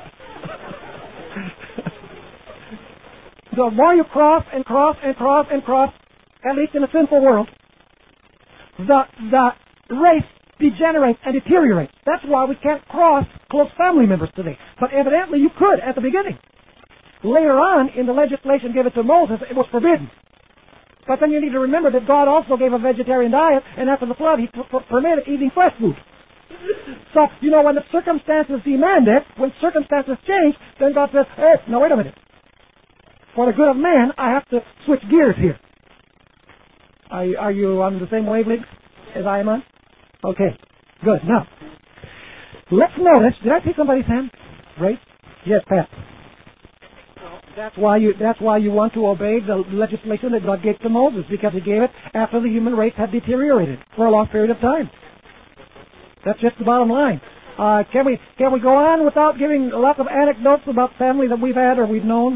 The more you cross and cross and cross and cross, at least in a sinful world, the race degenerates and deteriorates. That's why we can't cross close family members today. But evidently you could at the beginning. Later on, in the legislation given to Moses, it was forbidden. But then you need to remember that God also gave a vegetarian diet, and after the flood, He permitted eating fresh food. So, when the circumstances demand it, when circumstances change, then God says, hey, now wait a minute. For the good of man, I have to switch gears here. Are you on the same wavelength as I am on? Okay, good. Now, let's notice, did I see somebody's hand? Right? Yes, Pat. That's why you want to obey the legislation that God gave to Moses, because He gave it after the human race had deteriorated for a long period of time. That's just the bottom line. Can we go on without giving lots of anecdotes about family that we've had or we've known?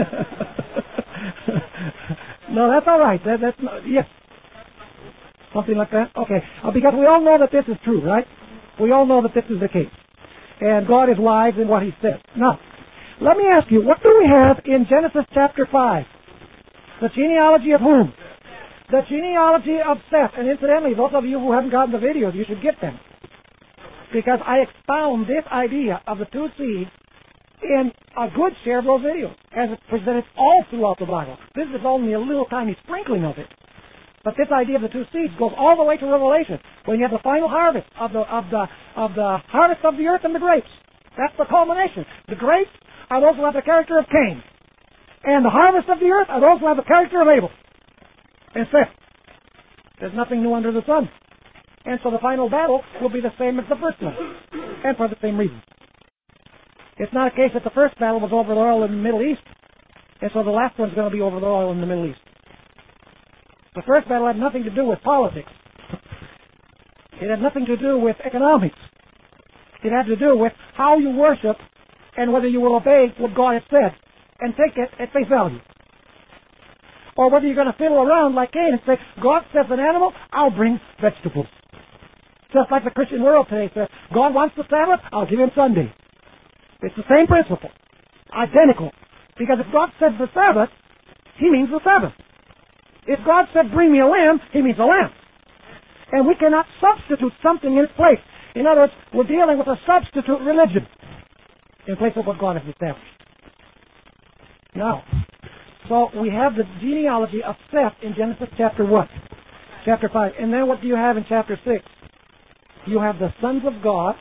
No, that's all right. That's not, yes, something like that. Okay, because we all know that this is true, right? We all know that this is the case, and God is wise in what He said. Now, let me ask you, what do we have in Genesis chapter 5? The genealogy of whom? The genealogy of Seth. And incidentally, those of you who haven't gotten the videos, you should get them. Because I expound this idea of the two seeds in a good share of those videos, as it's presented all throughout the Bible. This is only a little tiny sprinkling of it. But this idea of the two seeds goes all the way to Revelation, when you have the final harvest of the harvest of the earth and the grapes. That's the culmination. The grapes are those who have the character of Cain. And the harvest of the earth are those who have the character of Abel. And Seth. There's nothing new under the sun. And so the final battle will be the same as the first one. And for the same reason. It's not a case that the first battle was over the oil in the Middle East. And so the last one's going to be over the oil in the Middle East. The first battle had nothing to do with politics. It had nothing to do with economics. It had to do with how you worship and whether you will obey what God has said and take it at face value. Or whether you're going to fiddle around like Cain and say, God says an animal, I'll bring vegetables. Just like the Christian world today says, God wants the Sabbath, I'll give him Sunday. It's the same principle. Identical. Because if God said the Sabbath, he means the Sabbath. If God said bring me a lamb, he means a lamb. And we cannot substitute something in its place. In other words, we're dealing with a substitute religion in place of what God has established. Now, so we have the genealogy of Seth in Genesis chapter 1, chapter 5. And then what do you have in chapter 6? You have the sons of God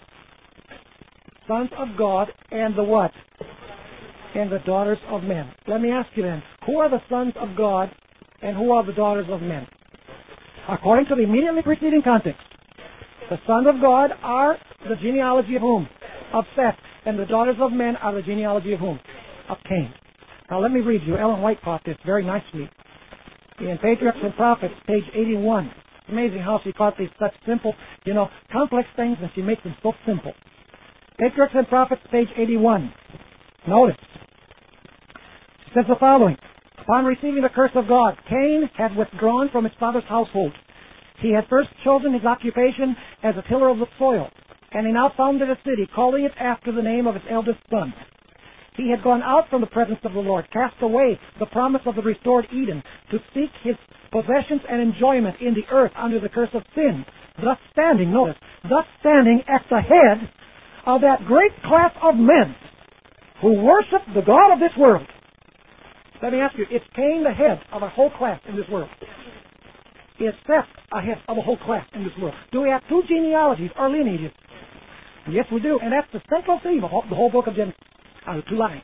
and the what? And the daughters of men. Let me ask you then, who are the sons of God and who are the daughters of men? According to the immediately preceding context, the sons of God are the genealogy of whom? Of Seth. And the daughters of men are the genealogy of whom? Of Cain. Now let me read you. Ellen White caught this very nicely. In Patriarchs and Prophets, page 81. It's amazing how she caught these such simple, complex things, and she makes them so simple. Patriarchs and Prophets, page 81. Notice. She says the following. Upon receiving the curse of God, Cain had withdrawn from his father's household. He had first chosen his occupation as a tiller of the soil, and he now founded a city, calling it after the name of his eldest son. He had gone out from the presence of the Lord, cast away the promise of the restored Eden, to seek his possessions and enjoyment in the earth under the curse of sin, thus standing at the head of that great class of men who worship the God of this world. Let me ask you, is Cain the head of a whole class in this world? Is Seth a head of a whole class in this world? Do we have two genealogies or lineages? Yes, we do. And that's the central theme of the whole book of Genesis. Out of two lines.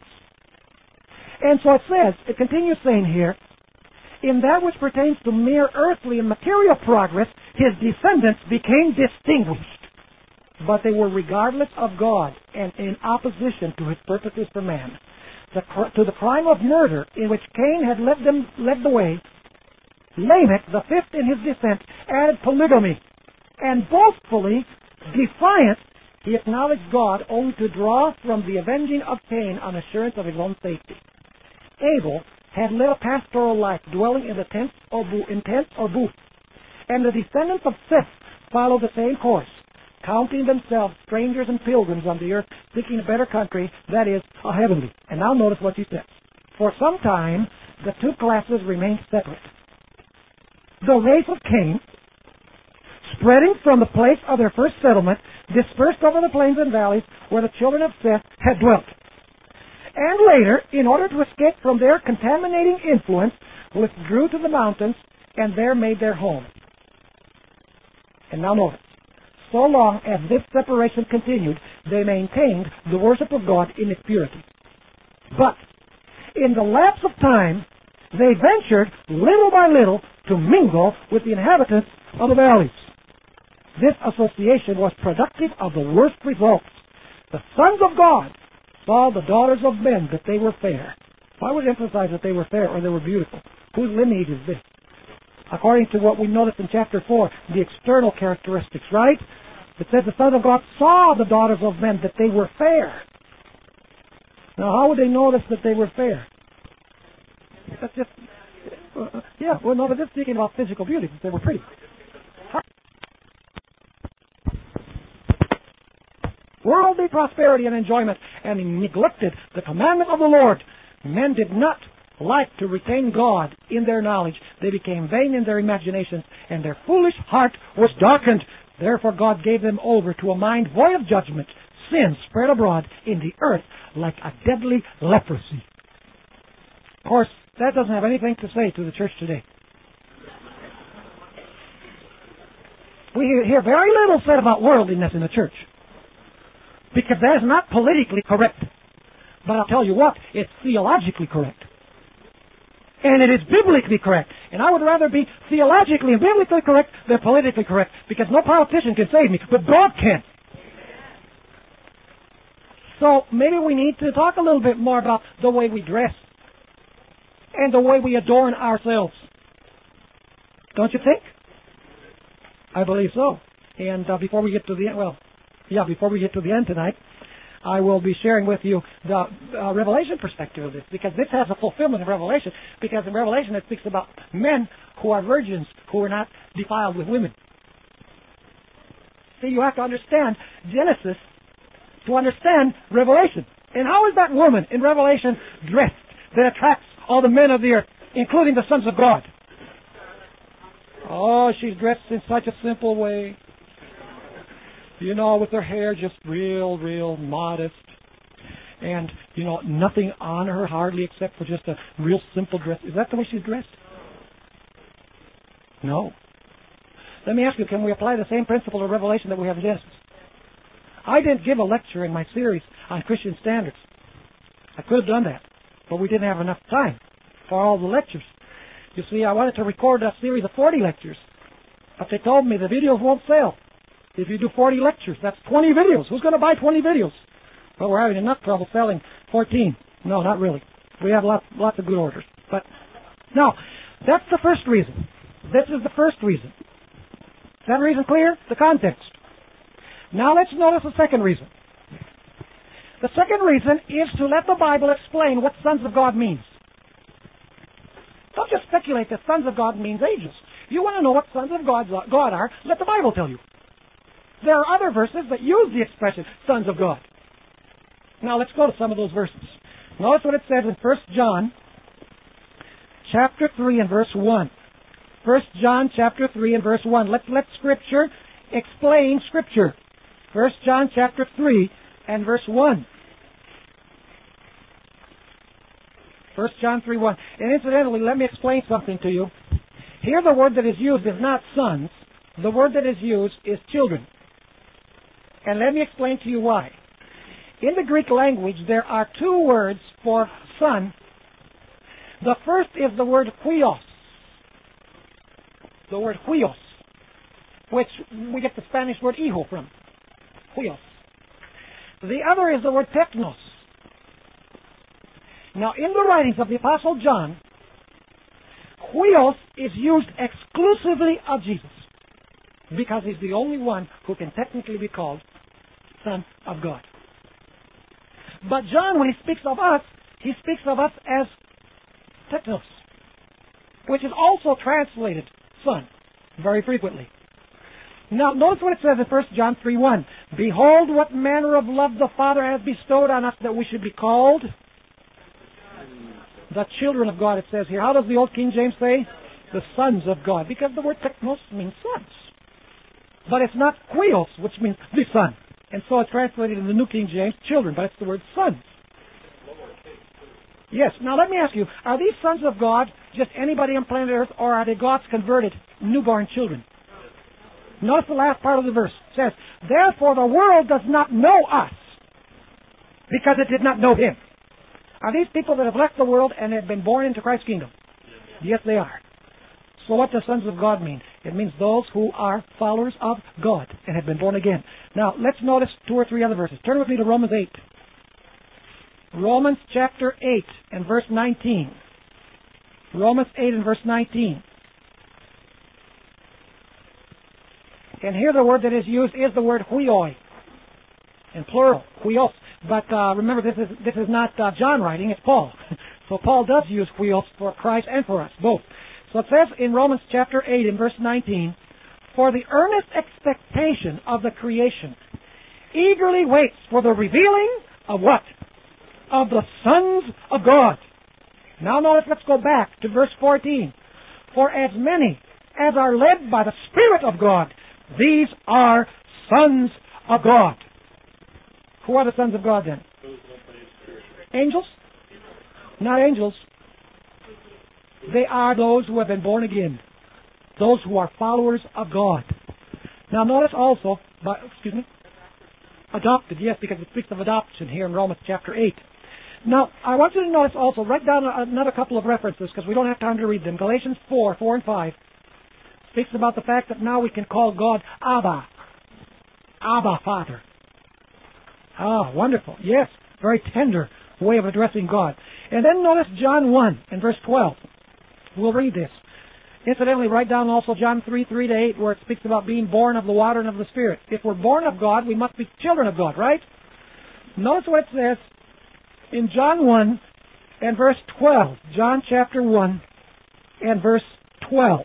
And so it continues saying here, in that which pertains to mere earthly and material progress, his descendants became distinguished. But they were regardless of God and in opposition to his purposes for man. To the crime of murder in which Cain had led the way, Lamech, the fifth in his descent, added polygamy, and boastfully, defiant, he acknowledged God only to draw from the avenging of Cain an assurance of his own safety. Abel had led a pastoral life, dwelling in tents or booths, and the descendants of Seth followed the same course, counting themselves strangers and pilgrims on the earth, seeking a better country, that is, a heavenly. And now notice what he says. For some time, the two classes remained separate. The race of Cain, spreading from the place of their first settlement, dispersed over the plains and valleys where the children of Seth had dwelt. And later, in order to escape from their contaminating influence, withdrew to the mountains and there made their home. And now notice, so long as this separation continued, they maintained the worship of God in its purity. But in the lapse of time, they ventured little by little to mingle with the inhabitants of the valleys. This association was productive of the worst results. The sons of God saw the daughters of men that they were fair. Why would it emphasize that they were fair or they were beautiful? Whose lineage is this? According to what we noticed in chapter 4, the external characteristics, right? It says the sons of God saw the daughters of men that they were fair. Now, how would they notice that they were fair? That's just... but this is speaking about physical beauty, because they were pretty. Worldly prosperity and enjoyment, and he neglected the commandment of the Lord. Men did not like to retain God in their knowledge. They became vain in their imaginations, and their foolish heart was darkened. Therefore God gave them over to a mind void of judgment. Sin spread abroad in the earth like a deadly leprosy. Of course, that doesn't have anything to say to the church today. We hear very little said about worldliness in the church. Because that is not politically correct. But I'll tell you what, it's theologically correct. And it is biblically correct. And I would rather be theologically and biblically correct than politically correct, because no politician can save me, but God can. So maybe we need to talk a little bit more about the way we dress and the way we adorn ourselves. Don't you think? I believe so. And before we get to the end, before we get to the end tonight, I will be sharing with you the Revelation perspective of this, because this has a fulfillment of Revelation, because in Revelation it speaks about men who are virgins, who are not defiled with women. See, you have to understand Genesis to understand Revelation. And how is that woman in Revelation dressed that attracts all the men of the earth, including the sons of God? Oh, she's dressed in such a simple way. You know, with her hair just real modest. And, nothing on her hardly except for just a real simple dress. Is that the way she's dressed? No. Let me ask you, can we apply the same principle of Revelation that we have in Genesis? I didn't give a lecture in my series on Christian standards. I could have done that, but we didn't have enough time for all the lectures. You see, I wanted to record a series of 40 lectures, but they told me the videos won't sell. If you do 40 lectures, that's 20 videos. Who's going to buy 20 videos? Well, we're having enough trouble selling 14. No, not really. We have lots of good orders. But, no, that's the first reason. This is the first reason. Is that reason clear? The context. Now let's notice the second reason. The second reason is to let the Bible explain what sons of God means. Don't just speculate that sons of God means angels. You want to know what sons of God are, let the Bible tell you. There are other verses that use the expression sons of God. Now let's go to some of those verses. Notice what it says in 1 John chapter 3 and verse 1. 1 John chapter 3 and verse 1. Let Scripture explain Scripture. 1 John chapter 3 and verse 1. 1 John 3:1. And incidentally, let me explain something to you. Here the word that is used is not sons. The word that is used is children. And let me explain to you why. In the Greek language, there are two words for son. The first is the word huios. The word huios, which we get the Spanish word hijo from. Huios. The other is the word teknos. Now, in the writings of the Apostle John, huios is used exclusively of Jesus, because he's the only one who can technically be called Son of God. But John, when he speaks of us, he speaks of us as teknos, which is also translated Son very frequently. Now, notice what it says in 1 John 3:1. Behold, what manner of love the Father has bestowed on us, that we should be called the children of God, it says here. How does the old King James say? The sons of God. Because the word teknos means sons. But it's not huios, which means the son. And so it's translated in the New King James, children, but it's the word sons. Yes. Now let me ask you, are these sons of God just anybody on planet Earth, or are they God's converted newborn children? Notice the last part of the verse. It says, therefore the world does not know us, because it did not know Him. Are these people that have left the world and have been born into Christ's kingdom? Yes, they are. So what does sons of God mean? It means those who are followers of God and have been born again. Now, let's notice 2 or 3 other verses. Turn with me to Romans 8. Romans chapter 8 and verse 19. Romans 8 and verse 19. And here the word that is used is the word huioi, in plural, huios. But remember, this is not John writing, it's Paul. So Paul does use huios for Christ and for us, both. So it says in Romans chapter 8 and verse 19, for the earnest expectation of the creation eagerly waits for the revealing of what? Of the sons of God. Now notice, let's go back to verse 14. For as many as are led by the Spirit of God, these are sons of God. Who are the sons of God then? Angels? Not angels. They are those who have been born again. Those who are followers of God. Now notice also, Adopted, yes, because it speaks of adoption here in Romans chapter 8. Now, I want you to notice also, write down another couple of references because we don't have time to read them. Galatians 4 and 5 speaks about the fact that now we can call God Abba. Abba, Father. Ah, wonderful. Yes, very tender way of addressing God. And then notice John 1 and verse 12. We'll read this. Incidentally, write down also John 3:3-8, where it speaks about being born of the water and of the Spirit. If we're born of God, we must be children of God, right? Notice what it says in John 1 and verse 12. John chapter 1 and verse 12.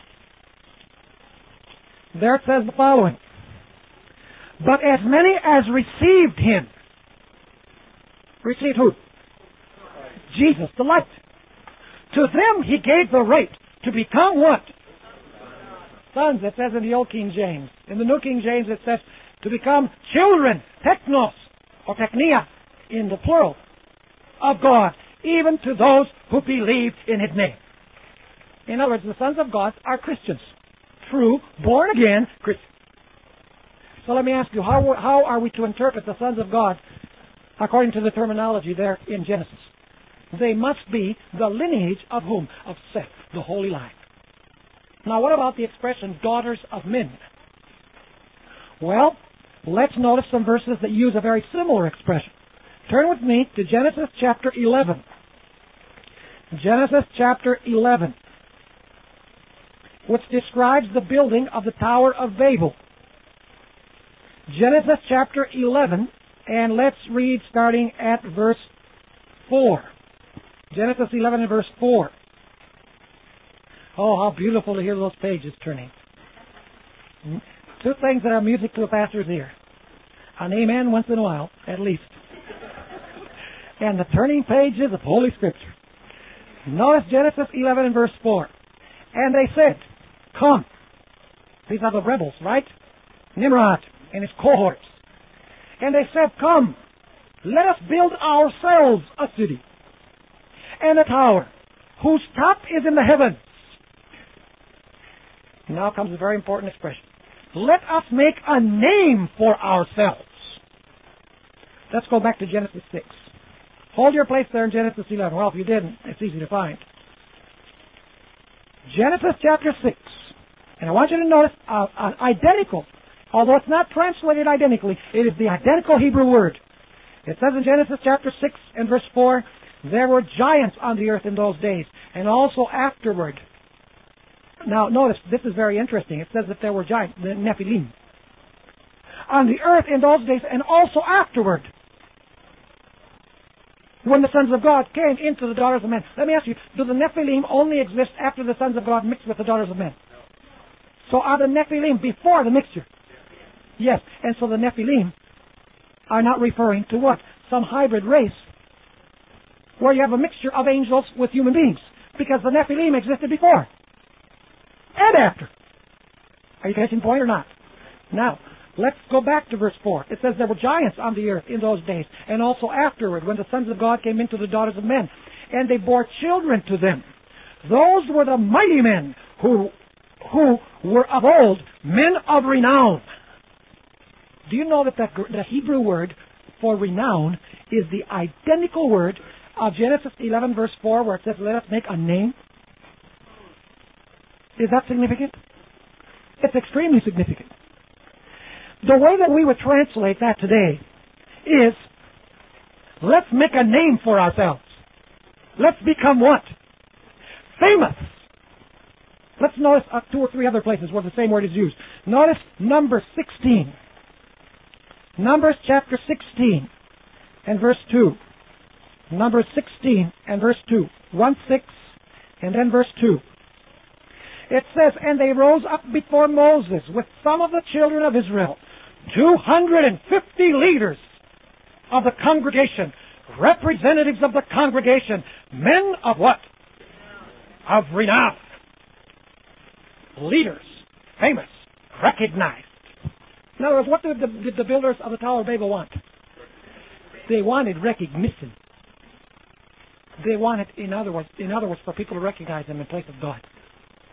There it says the following. But as many as received Him. Received who? Jesus, the light. To them He gave the right to become what? Sons, it says in the Old King James. In the New King James it says to become children, teknos, or teknia, in the plural, of God, even to those who believe in His name. In other words, the sons of God are Christians. True, born-again Christians. So let me ask you, how are we to interpret the sons of God according to the terminology there in Genesis? They must be the lineage of whom? Of Seth, the holy line. Now, what about the expression daughters of men? Well, let's notice some verses that use a very similar expression. Turn with me to Genesis chapter 11. Genesis chapter 11, which describes the building of the Tower of Babel. Genesis chapter 11, and let's read starting at verse 4. Genesis 11 and verse 4. Oh, how beautiful to hear those pages turning. Two things that are music to a pastor's ear. An amen once in a while, at least. And the turning pages of Holy Scripture. Notice Genesis 11 and verse 4. And they said, come. These are the rebels, right? Nimrod and his cohorts. And they said, come, let us build ourselves a city and a tower whose top is in the heavens. Now comes a very important expression. Let us make a name for ourselves. Let's go back to Genesis 6. Hold your place there in Genesis 11. Well, if you didn't, it's easy to find. Genesis chapter 6. And I want you to notice identical, although it's not translated identically, it is the identical Hebrew word. It says in Genesis chapter 6 and verse 4, there were giants on the earth in those days, and also afterward. Now, notice, this is very interesting. It says that there were giants, the Nephilim, on the earth in those days, and also afterward, when the sons of God came into the daughters of men. Let me ask you, do the Nephilim only exist after the sons of God mixed with the daughters of men? So are the Nephilim before the mixture? Yes, and so the Nephilim are not referring to what? Some hybrid race where you have a mixture of angels with human beings, because the Nephilim existed before and after. Are you catching the point or not? Now, let's go back to verse 4. It says there were giants on the earth in those days, and also afterward, when the sons of God came into the daughters of men, and they bore children to them. Those were the mighty men who were of old, men of renown. Do you know that the Hebrew word for renown is the identical word of Genesis 11 verse 4, where it says, let us make a name? Is that significant? It's extremely significant. The way that we would translate that today is, let's make a name for ourselves. Let's become what? Famous. Let's notice 2 or 3 other places where the same word is used. Notice Numbers 16. Numbers chapter 16 and verse 2. Numbers 16 and verse 2. 1:6 and then verse 2. It says, and they rose up before Moses with some of the children of Israel, 250 leaders of the congregation, representatives of the congregation, men of what? Of renown. Leaders, famous, recognized. In other words, what did the builders of the Tower of Babel want? They wanted recognition. They wanted, in other words, for people to recognize them in place of God.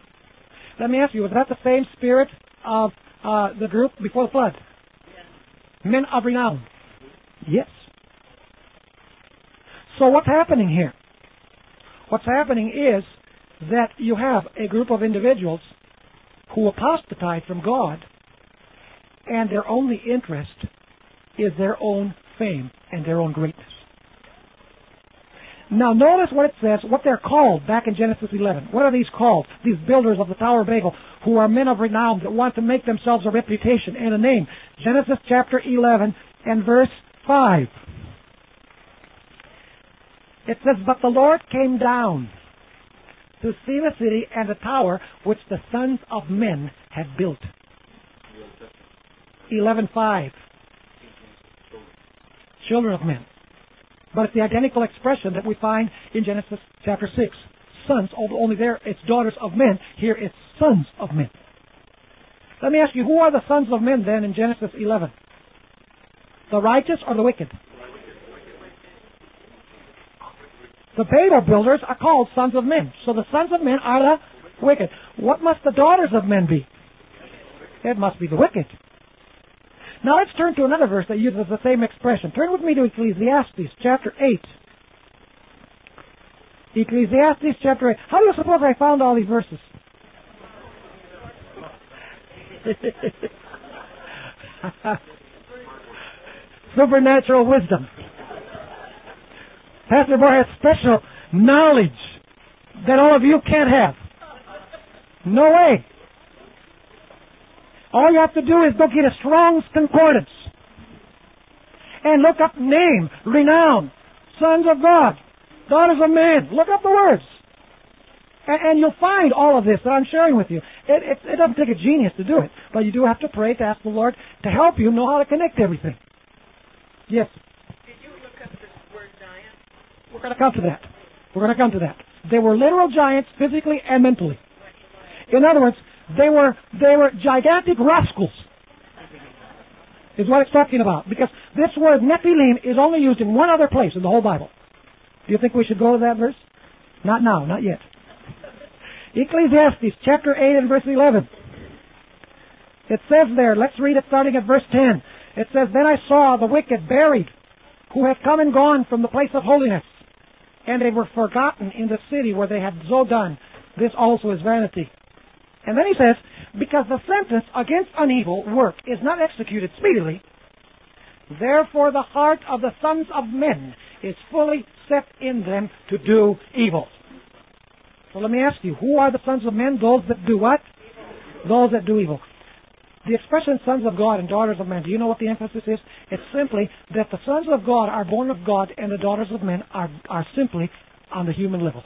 Let me ask you, was that the same spirit of the group before the flood? Men of renown. Yes. So what's happening here? What's happening is that you have a group of individuals who apostatize from God, and their only interest is their own fame and their own greatness. Now notice what it says, what they're called back in Genesis 11. What are these called? These builders of the Tower of Babel, who are men of renown that want to make themselves a reputation and a name. Genesis chapter 11 and verse 5. It says, "But the Lord came down to see the city and the tower which the sons of men had built." 11:5. Children of men. But it's the identical expression that we find in Genesis chapter 6. Sons, only there it's daughters of men. Here it's sons of men. Let me ask you, who are the sons of men then in Genesis 11? The righteous or the wicked? The Babel builders are called sons of men. So the sons of men are the wicked. What must the daughters of men be? It must be the wicked. Now let's turn to another verse that uses the same expression. Turn with me to Ecclesiastes chapter 8. Ecclesiastes chapter 8. How do you suppose I found all these verses? Supernatural wisdom. Pastor Barr has special knowledge that all of you can't have. No way. All you have to do is go get a Strong's Concordance and look up name, renown, sons of God, daughters of men. Look up the words. And you'll find all of this that I'm sharing with you. It doesn't take a genius to do it, but you do have to pray to ask the Lord to help you know how to connect everything. Yes? Did you look up this word giant? We're going to come to that. We're going to come to that. They were literal giants physically and mentally. In other words, they were gigantic rascals, is what it's talking about. Because this word Nephilim is only used in one other place in the whole Bible. Do you think we should go to that verse? Not now, not yet. Ecclesiastes chapter 8 and verse 11. It says there, let's read it starting at verse 10. It says, "Then I saw the wicked buried, who had come and gone from the place of holiness, and they were forgotten in the city where they had so done. This also is vanity." And then he says, "Because the sentence against an evil work is not executed speedily, therefore the heart of the sons of men is fully set in them to do evil." So let me ask you, who are the sons of men? Those that do what? Those that do evil. The expression sons of God and daughters of men, do you know what the emphasis is? It's simply that the sons of God are born of God and the daughters of men are simply on the human level.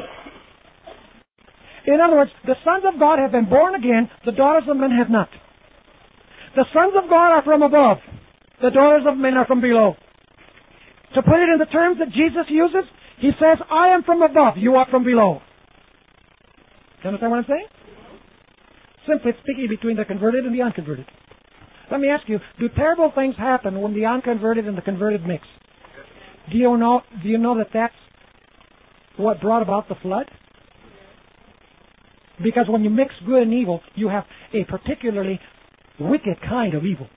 In other words, the sons of God have been born again, the daughters of men have not. The sons of God are from above, the daughters of men are from below. To put it in the terms that Jesus uses, he says, "I am from above, you are from below." Do you understand what I'm saying? Simply speaking, between the converted and the unconverted. Let me ask you, do terrible things happen when the unconverted and the converted mix? Do you know that that's what brought about the flood? Because when you mix good and evil, you have a particularly wicked kind of evil.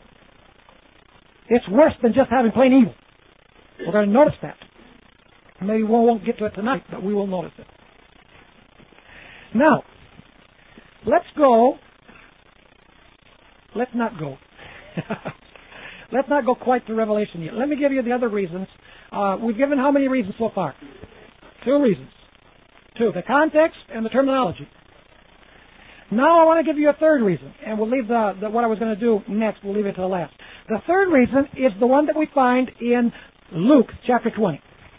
It's worse than just having plain evil. We're going to notice that. Maybe we won't get to it tonight, but we will notice it. Now, let's not go. Let's not go quite to Revelation yet. Let me give you the other reasons. We've given how many reasons so far? 2 reasons. 2, the context and the terminology. Now I want to give you a third reason, and we'll leave what I was going to do next, we'll leave it to the last. The third reason is the one that we find in Luke chapter 20.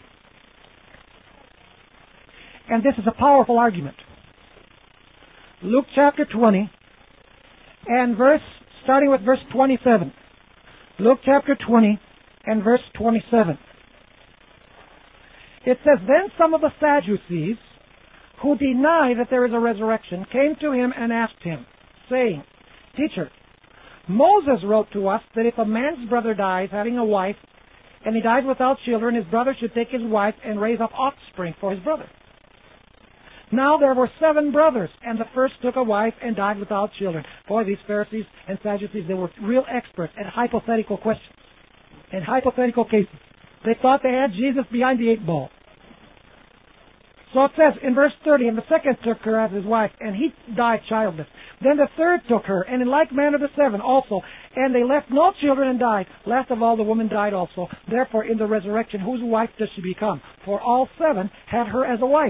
And this is a powerful argument. Luke chapter 20, and starting with verse 27. Luke chapter 20 and verse 27. It says, "Then some of the Sadducees, who deny that there is a resurrection, came to him and asked him, saying, 'Teacher, Moses wrote to us that if a man's brother dies having a wife, and he dies without children, his brother should take his wife and raise up offspring for his brother.' Now there were 7 brothers, and the first took a wife and died without children. Boy, these Pharisees and Sadducees, they were real experts at hypothetical questions and hypothetical cases. They thought they had Jesus behind the 8 ball. So it says in verse 30, and the second took her as his wife, and he died childless. Then the third took her, and in like manner the 7 also. And they left no children and died. Last of all, the woman died also. Therefore, in the resurrection, whose wife does she become? For all 7 had her as a wife.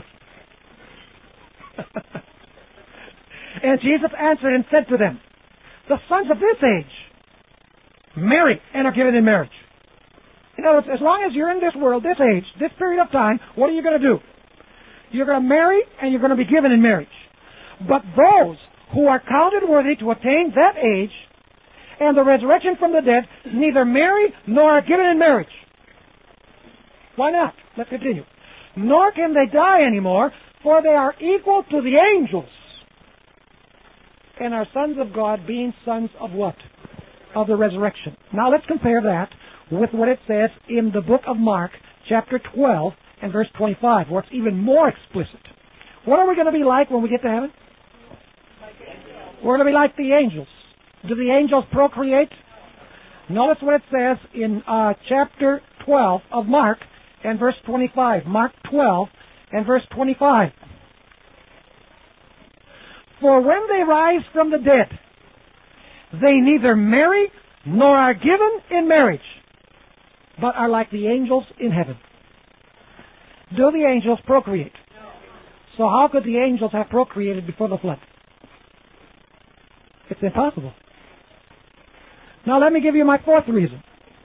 And Jesus answered and said to them, the sons of this age marry and are given in marriage. In other words, as long as you're in this world, this age, this period of time, what are you going to do? You're going to marry and you're going to be given in marriage. But those who are counted worthy to attain that age and the resurrection from the dead neither marry nor are given in marriage. Why not? Let's continue. Nor can they die anymore, for they are equal to the angels and are sons of God, being sons of what? Of the resurrection. Now let's compare that with what it says in the book of Mark, chapter 12, and verse 25, where it's even more explicit. What are we going to be like when we get to heaven? We're going to be like the angels. Do the angels procreate? Notice what it says in chapter 12 of Mark and verse 25. Mark 12 and verse 25. For when they rise from the dead, they neither marry nor are given in marriage, but are like the angels in heaven. Do the angels procreate? So how could the angels have procreated before the flood? It's impossible. Now let me give you my fourth reason.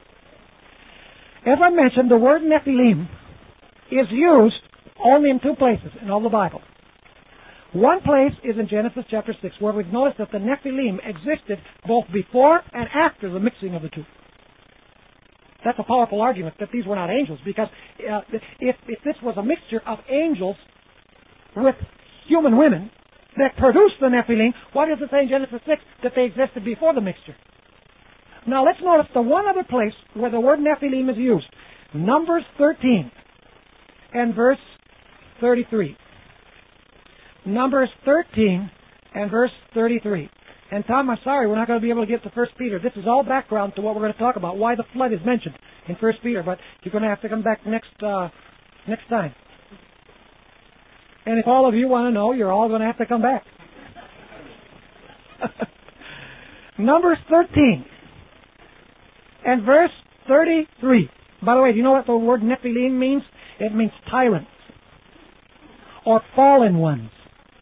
As I mentioned, the word Nephilim is used only in 2 places in all the Bible. One place is in Genesis chapter 6, where we've noticed that the Nephilim existed both before and after the mixing of the two. That's a powerful argument that these were not angels, because if this was a mixture of angels with human women that produced the Nephilim, why does it say in Genesis 6 that they existed before the mixture? Now let's notice the one other place where the word Nephilim is used. Numbers 13 and verse 33. Numbers 13 and verse 33. And Tom, I'm sorry, we're not going to be able to get to 1 Peter. This is all background to what we're going to talk about, why the flood is mentioned in 1 Peter, but you're going to have to come back next time. And if all of you want to know, you're all going to have to come back. Numbers 13 and verse 33. By the way, do you know what the word Nephilim means? It means tyrants or fallen ones.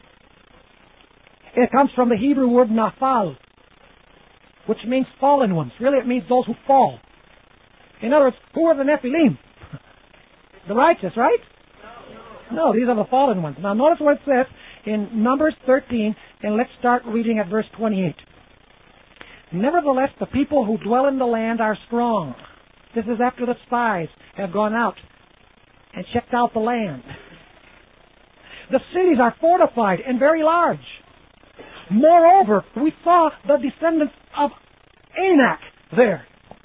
It comes from the Hebrew word naphal, which means fallen ones. Really, it means those who fall. In other words, who are the Nephilim? The righteous, right? No, these are the fallen ones. Now, notice what it says in Numbers 13, and let's start reading at verse 28. Nevertheless, the people who dwell in the land are strong. This is after the spies have gone out and checked out the land. The cities are fortified and very large. Moreover, we saw the descendants of Anak there.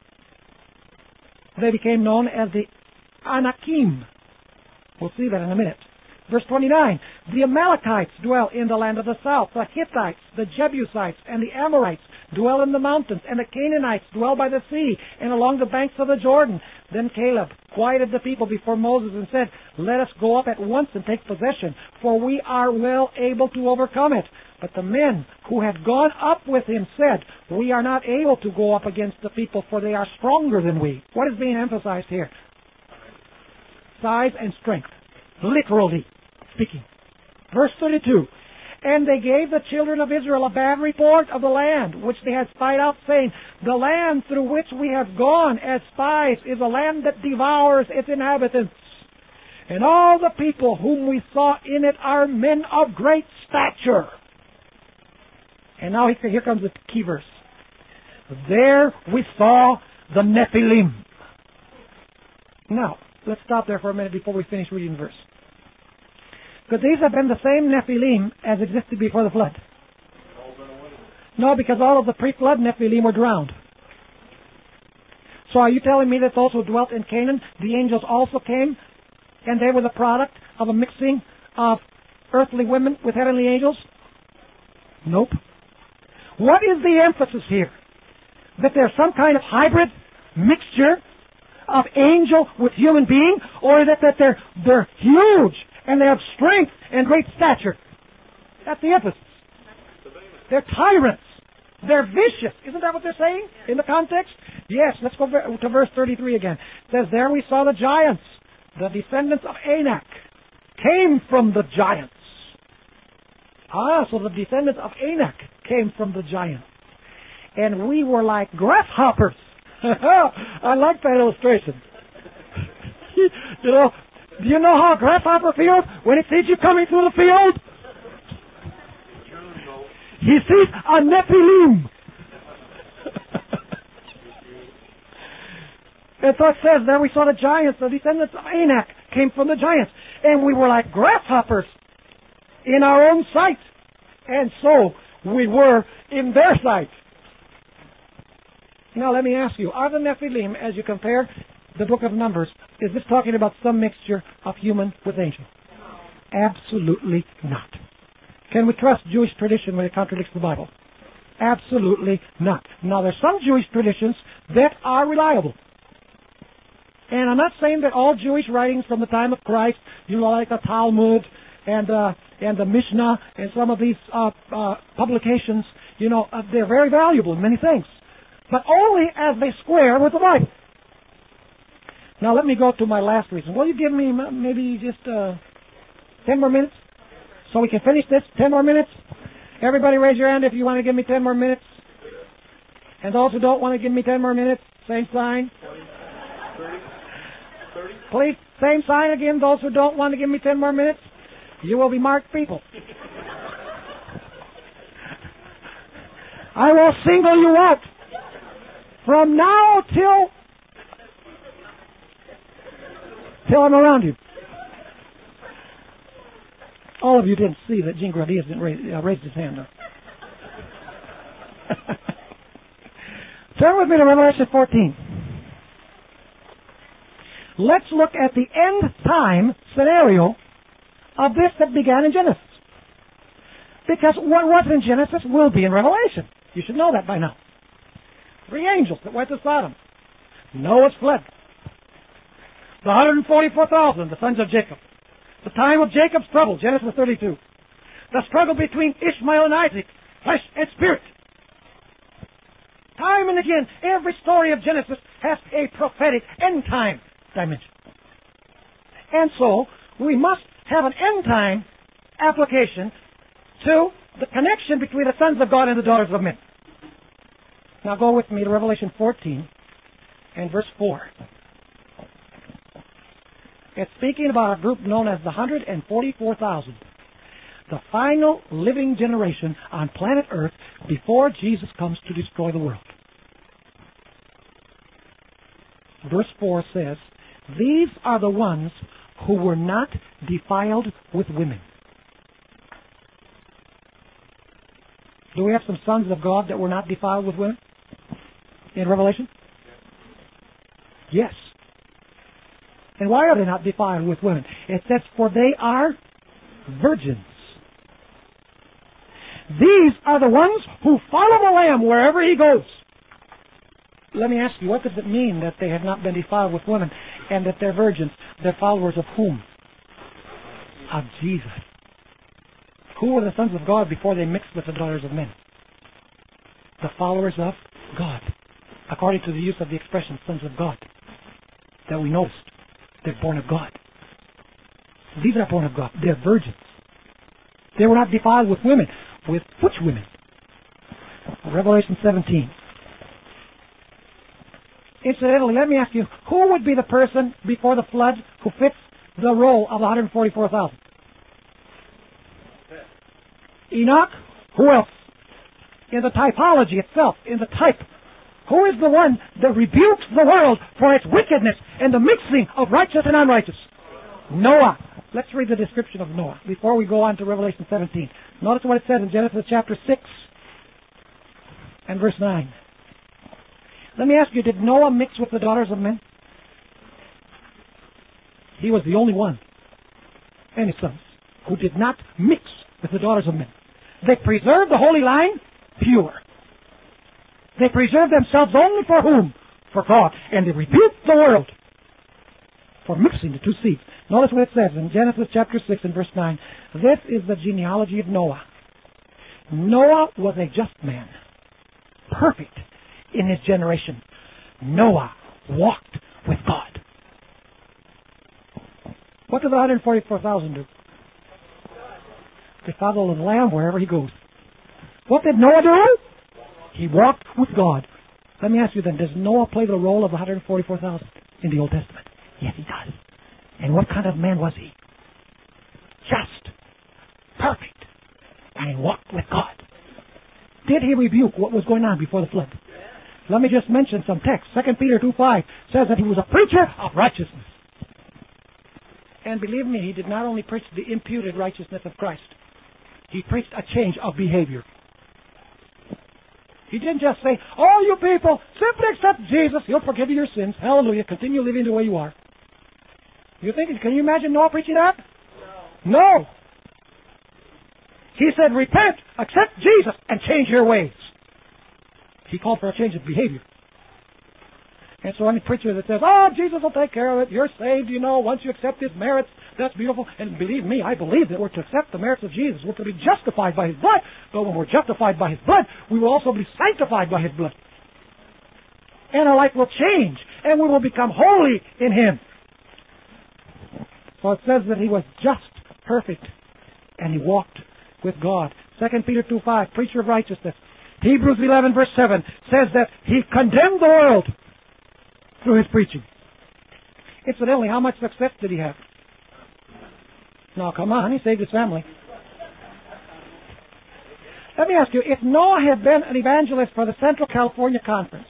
They became known as the Anakim. We'll see that in a minute. Verse 29, the Amalekites dwell in the land of the south. The Hittites, the Jebusites, and the Amorites dwell in the mountains. And the Canaanites dwell by the sea and along the banks of the Jordan. Then Caleb quieted the people before Moses and said, let us go up at once and take possession, for we are well able to overcome it. But the men who had gone up with him said, we are not able to go up against the people, for they are stronger than we. What is being emphasized here? Size and strength. Literally speaking. Verse 32. And they gave the children of Israel a bad report of the land, which they had spied out, saying, the land through which we have gone as spies is a land that devours its inhabitants. And all the people whom we saw in it are men of great stature. And now here comes the key verse. There we saw the Nephilim. Now, let's stop there for a minute before we finish reading the verse. Could these have been the same Nephilim as existed before the flood? No, because all of the pre-flood Nephilim were drowned. So are you telling me that those who dwelt in Canaan, the angels also came, and they were the product of a mixing of earthly women with heavenly angels? Nope. What is the emphasis here? That there's some kind of hybrid mixture of angel with human being, or that they're huge and they have strength and great stature? That's the emphasis. They're tyrants. They're vicious. Isn't that what they're saying in the context? Yes, let's go to verse 33 again. It says, there we saw the giants, the descendants of Anak, came from the giants. So the descendants of Anak came from the giants. And we were like grasshoppers. I like that illustration. Do you know how a grasshopper feels when it sees you coming through the field? He sees a Nephilim. And so it says, there we saw the giants, the descendants of Anak came from the giants. And we were like grasshoppers in our own sight. And so we were in their sight. Now let me ask you, are the Nephilim, as you compare the book of Numbers, is this talking about some mixture of human with angel? Absolutely not. Can we trust Jewish tradition when it contradicts the Bible? Absolutely not. Now there's some Jewish traditions that are reliable. And I'm not saying that all Jewish writings from the time of Christ, like the Talmud and the Mishnah and some of these publications, they're very valuable in many things. But only as they square with the Bible. Now let me go to my last reason. Will you give me maybe just 10 more minutes? So we can finish this? 10 more minutes? Everybody raise your hand if you want to give me 10 more minutes. And those who don't want to give me 10 more minutes, same sign. 30. Please, same sign again. Those who don't want to give me 10 more minutes, you will be marked people. I will single you out from now till I'm around you. All of you didn't see that Gene Gradius didn't raise his hand up. Turn with me to Revelation 14. Let's look at the end time scenario of this that began in Genesis. Because what was in Genesis will be in Revelation. You should know that by now. 3 angels that went to Sodom. Noah's flood. The 144,000, the sons of Jacob. The time of Jacob's trouble, Genesis 32. The struggle between Ishmael and Isaac, flesh and spirit. Time and again, every story of Genesis has a prophetic end time dimension. And so, we must have an end time application to the connection between the sons of God and the daughters of men. Now go with me to Revelation 14 and verse 4. It's speaking about a group known as the 144,000. The final living generation on planet Earth before Jesus comes to destroy the world. Verse 4 says, these are the ones who were not defiled with women. Do we have some sons of God that were not defiled with women in Revelation? Yes. And why are they not defiled with women? It says, for they are virgins. These are the ones who follow the Lamb wherever He goes. Let me ask you, what does it mean that they have not been defiled with women and that they're virgins? They're followers of whom? Of Jesus. Who were the sons of God before they mixed with the daughters of men? The followers of God. According to the use of the expression, sons of God, that we know. They're born of God. These are born of God. They're virgins. They were not defiled with women. With which women? Revelation 17. Incidentally, let me ask you, who would be the person before the flood who fits the role of 144,000? Enoch? Who else? In the typology itself, in the type, who is the one that rebukes the world for its wickedness and the mixing of righteous and unrighteous? Noah. Let's read the description of Noah before we go on to Revelation 17. Notice what it says in Genesis chapter 6 and verse 9. Let me ask you, did Noah mix with the daughters of men? He was the only one. And his sons. who did not mix with the daughters of men. They preserved the holy line pure. They preserved themselves only for whom? For God. And they rebuked the world for mixing the two seeds. Notice what it says in Genesis chapter 6 and verse 9. This is the genealogy of Noah. Noah was a just man, perfect in his generation. Noah walked with God. What did the 144,000 do? They follow the Lamb wherever he goes. What did Noah do? He walked with God. Let me ask you then, does Noah play the role of the 144,000 in the Old Testament? Yes, he does. And what kind of man was he? Just. Perfect. And he walked with God. Did he rebuke what was going on before the flood? Let me just mention some text. 2 Peter 2:5 says that he was a preacher of righteousness. And believe me, he did not only preach the imputed righteousness of Christ. He preached a change of behavior. He didn't just say, "Oh, you people, simply accept Jesus. He'll forgive you your sins. Hallelujah. Continue living the way you are." Can you imagine Noah preaching that? No. He said, repent, accept Jesus, and change your ways. He called for a change of behavior. And so any preacher that says, "Oh, Jesus will take care of it. You're saved, once you accept His merits, that's beautiful." And believe me, I believe that we're to accept the merits of Jesus. We're to be justified by His blood. But when we're justified by His blood, we will also be sanctified by His blood. And our life will change, and we will become holy in Him. So it says that he was just, perfect, and he walked with God. 2 Peter 2:5, preacher of righteousness. Hebrews 11 verse 7 says that he condemned the world through his preaching. Incidentally, how much success did he have? Now, come on, he saved his family. Let me ask you, if Noah had been an evangelist for the Central California Conference,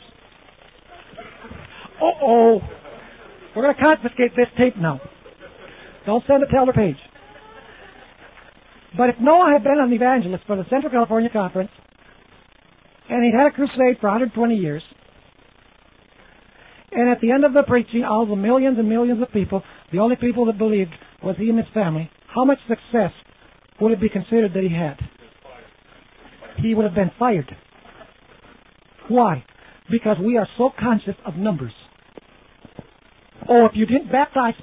we're going to confiscate this tape now. Don't send it to Elder Page. But if Noah had been an evangelist for the Central California Conference, and he'd had a crusade for 120 years, and at the end of the preaching, all the millions and millions of people, the only people that believed was he and his family, how much success would it be considered that he had? He would have been fired. Why? Because we are so conscious of numbers. If you didn't baptize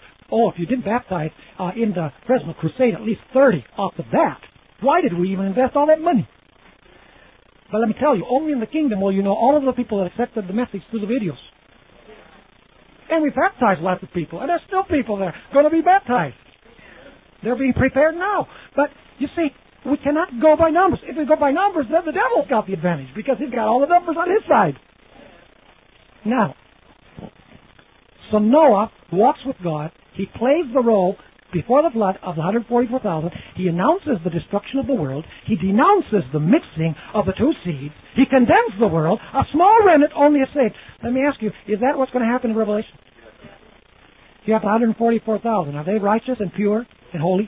in the Fresno Crusade at least 30 off the bat, why did we even invest all that money? But let me tell you, only in the kingdom will you know all of the people that accepted the message through the videos. And we baptized lots of people, and there's still people there going to be baptized. They're being prepared now. But you see, we cannot go by numbers. If we go by numbers, then the devil's got the advantage because he's got all the numbers on his side. Now, so Noah walks with God. He plays the role before the flood of the 144,000. He announces the destruction of the world. He denounces the mixing of the two seeds. He condemns the world. A small remnant only is saved. Let me ask you, is that what's going to happen in Revelation? You have 144,000. Are they righteous and pure and holy?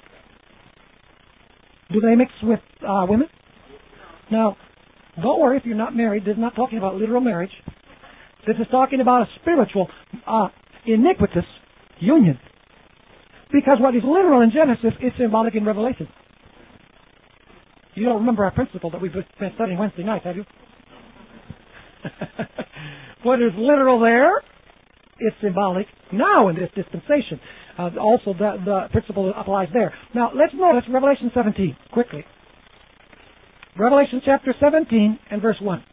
Do they mix with women? Now, don't worry if you're not married. This is not talking about literal marriage. This is talking about a spiritual, iniquitous union. Because what is literal in Genesis is symbolic in Revelation. You don't remember our principle that we've been studying Wednesday night, have you? What is literal there is symbolic now in this dispensation. Also, the principle applies there. Now, let's notice Revelation 17, quickly. Revelation chapter 17 and verse 1.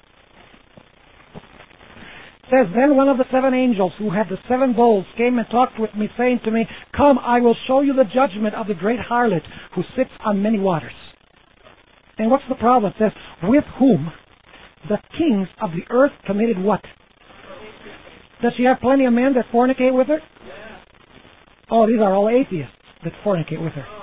Says, then one of the seven angels who had the seven bowls came and talked with me, saying to me, come, I will show you the judgment of the great harlot who sits on many waters. And what's the problem? It says, with whom the kings of the earth committed what? Does she have plenty of men that fornicate with her? Oh, these are all atheists that fornicate with her.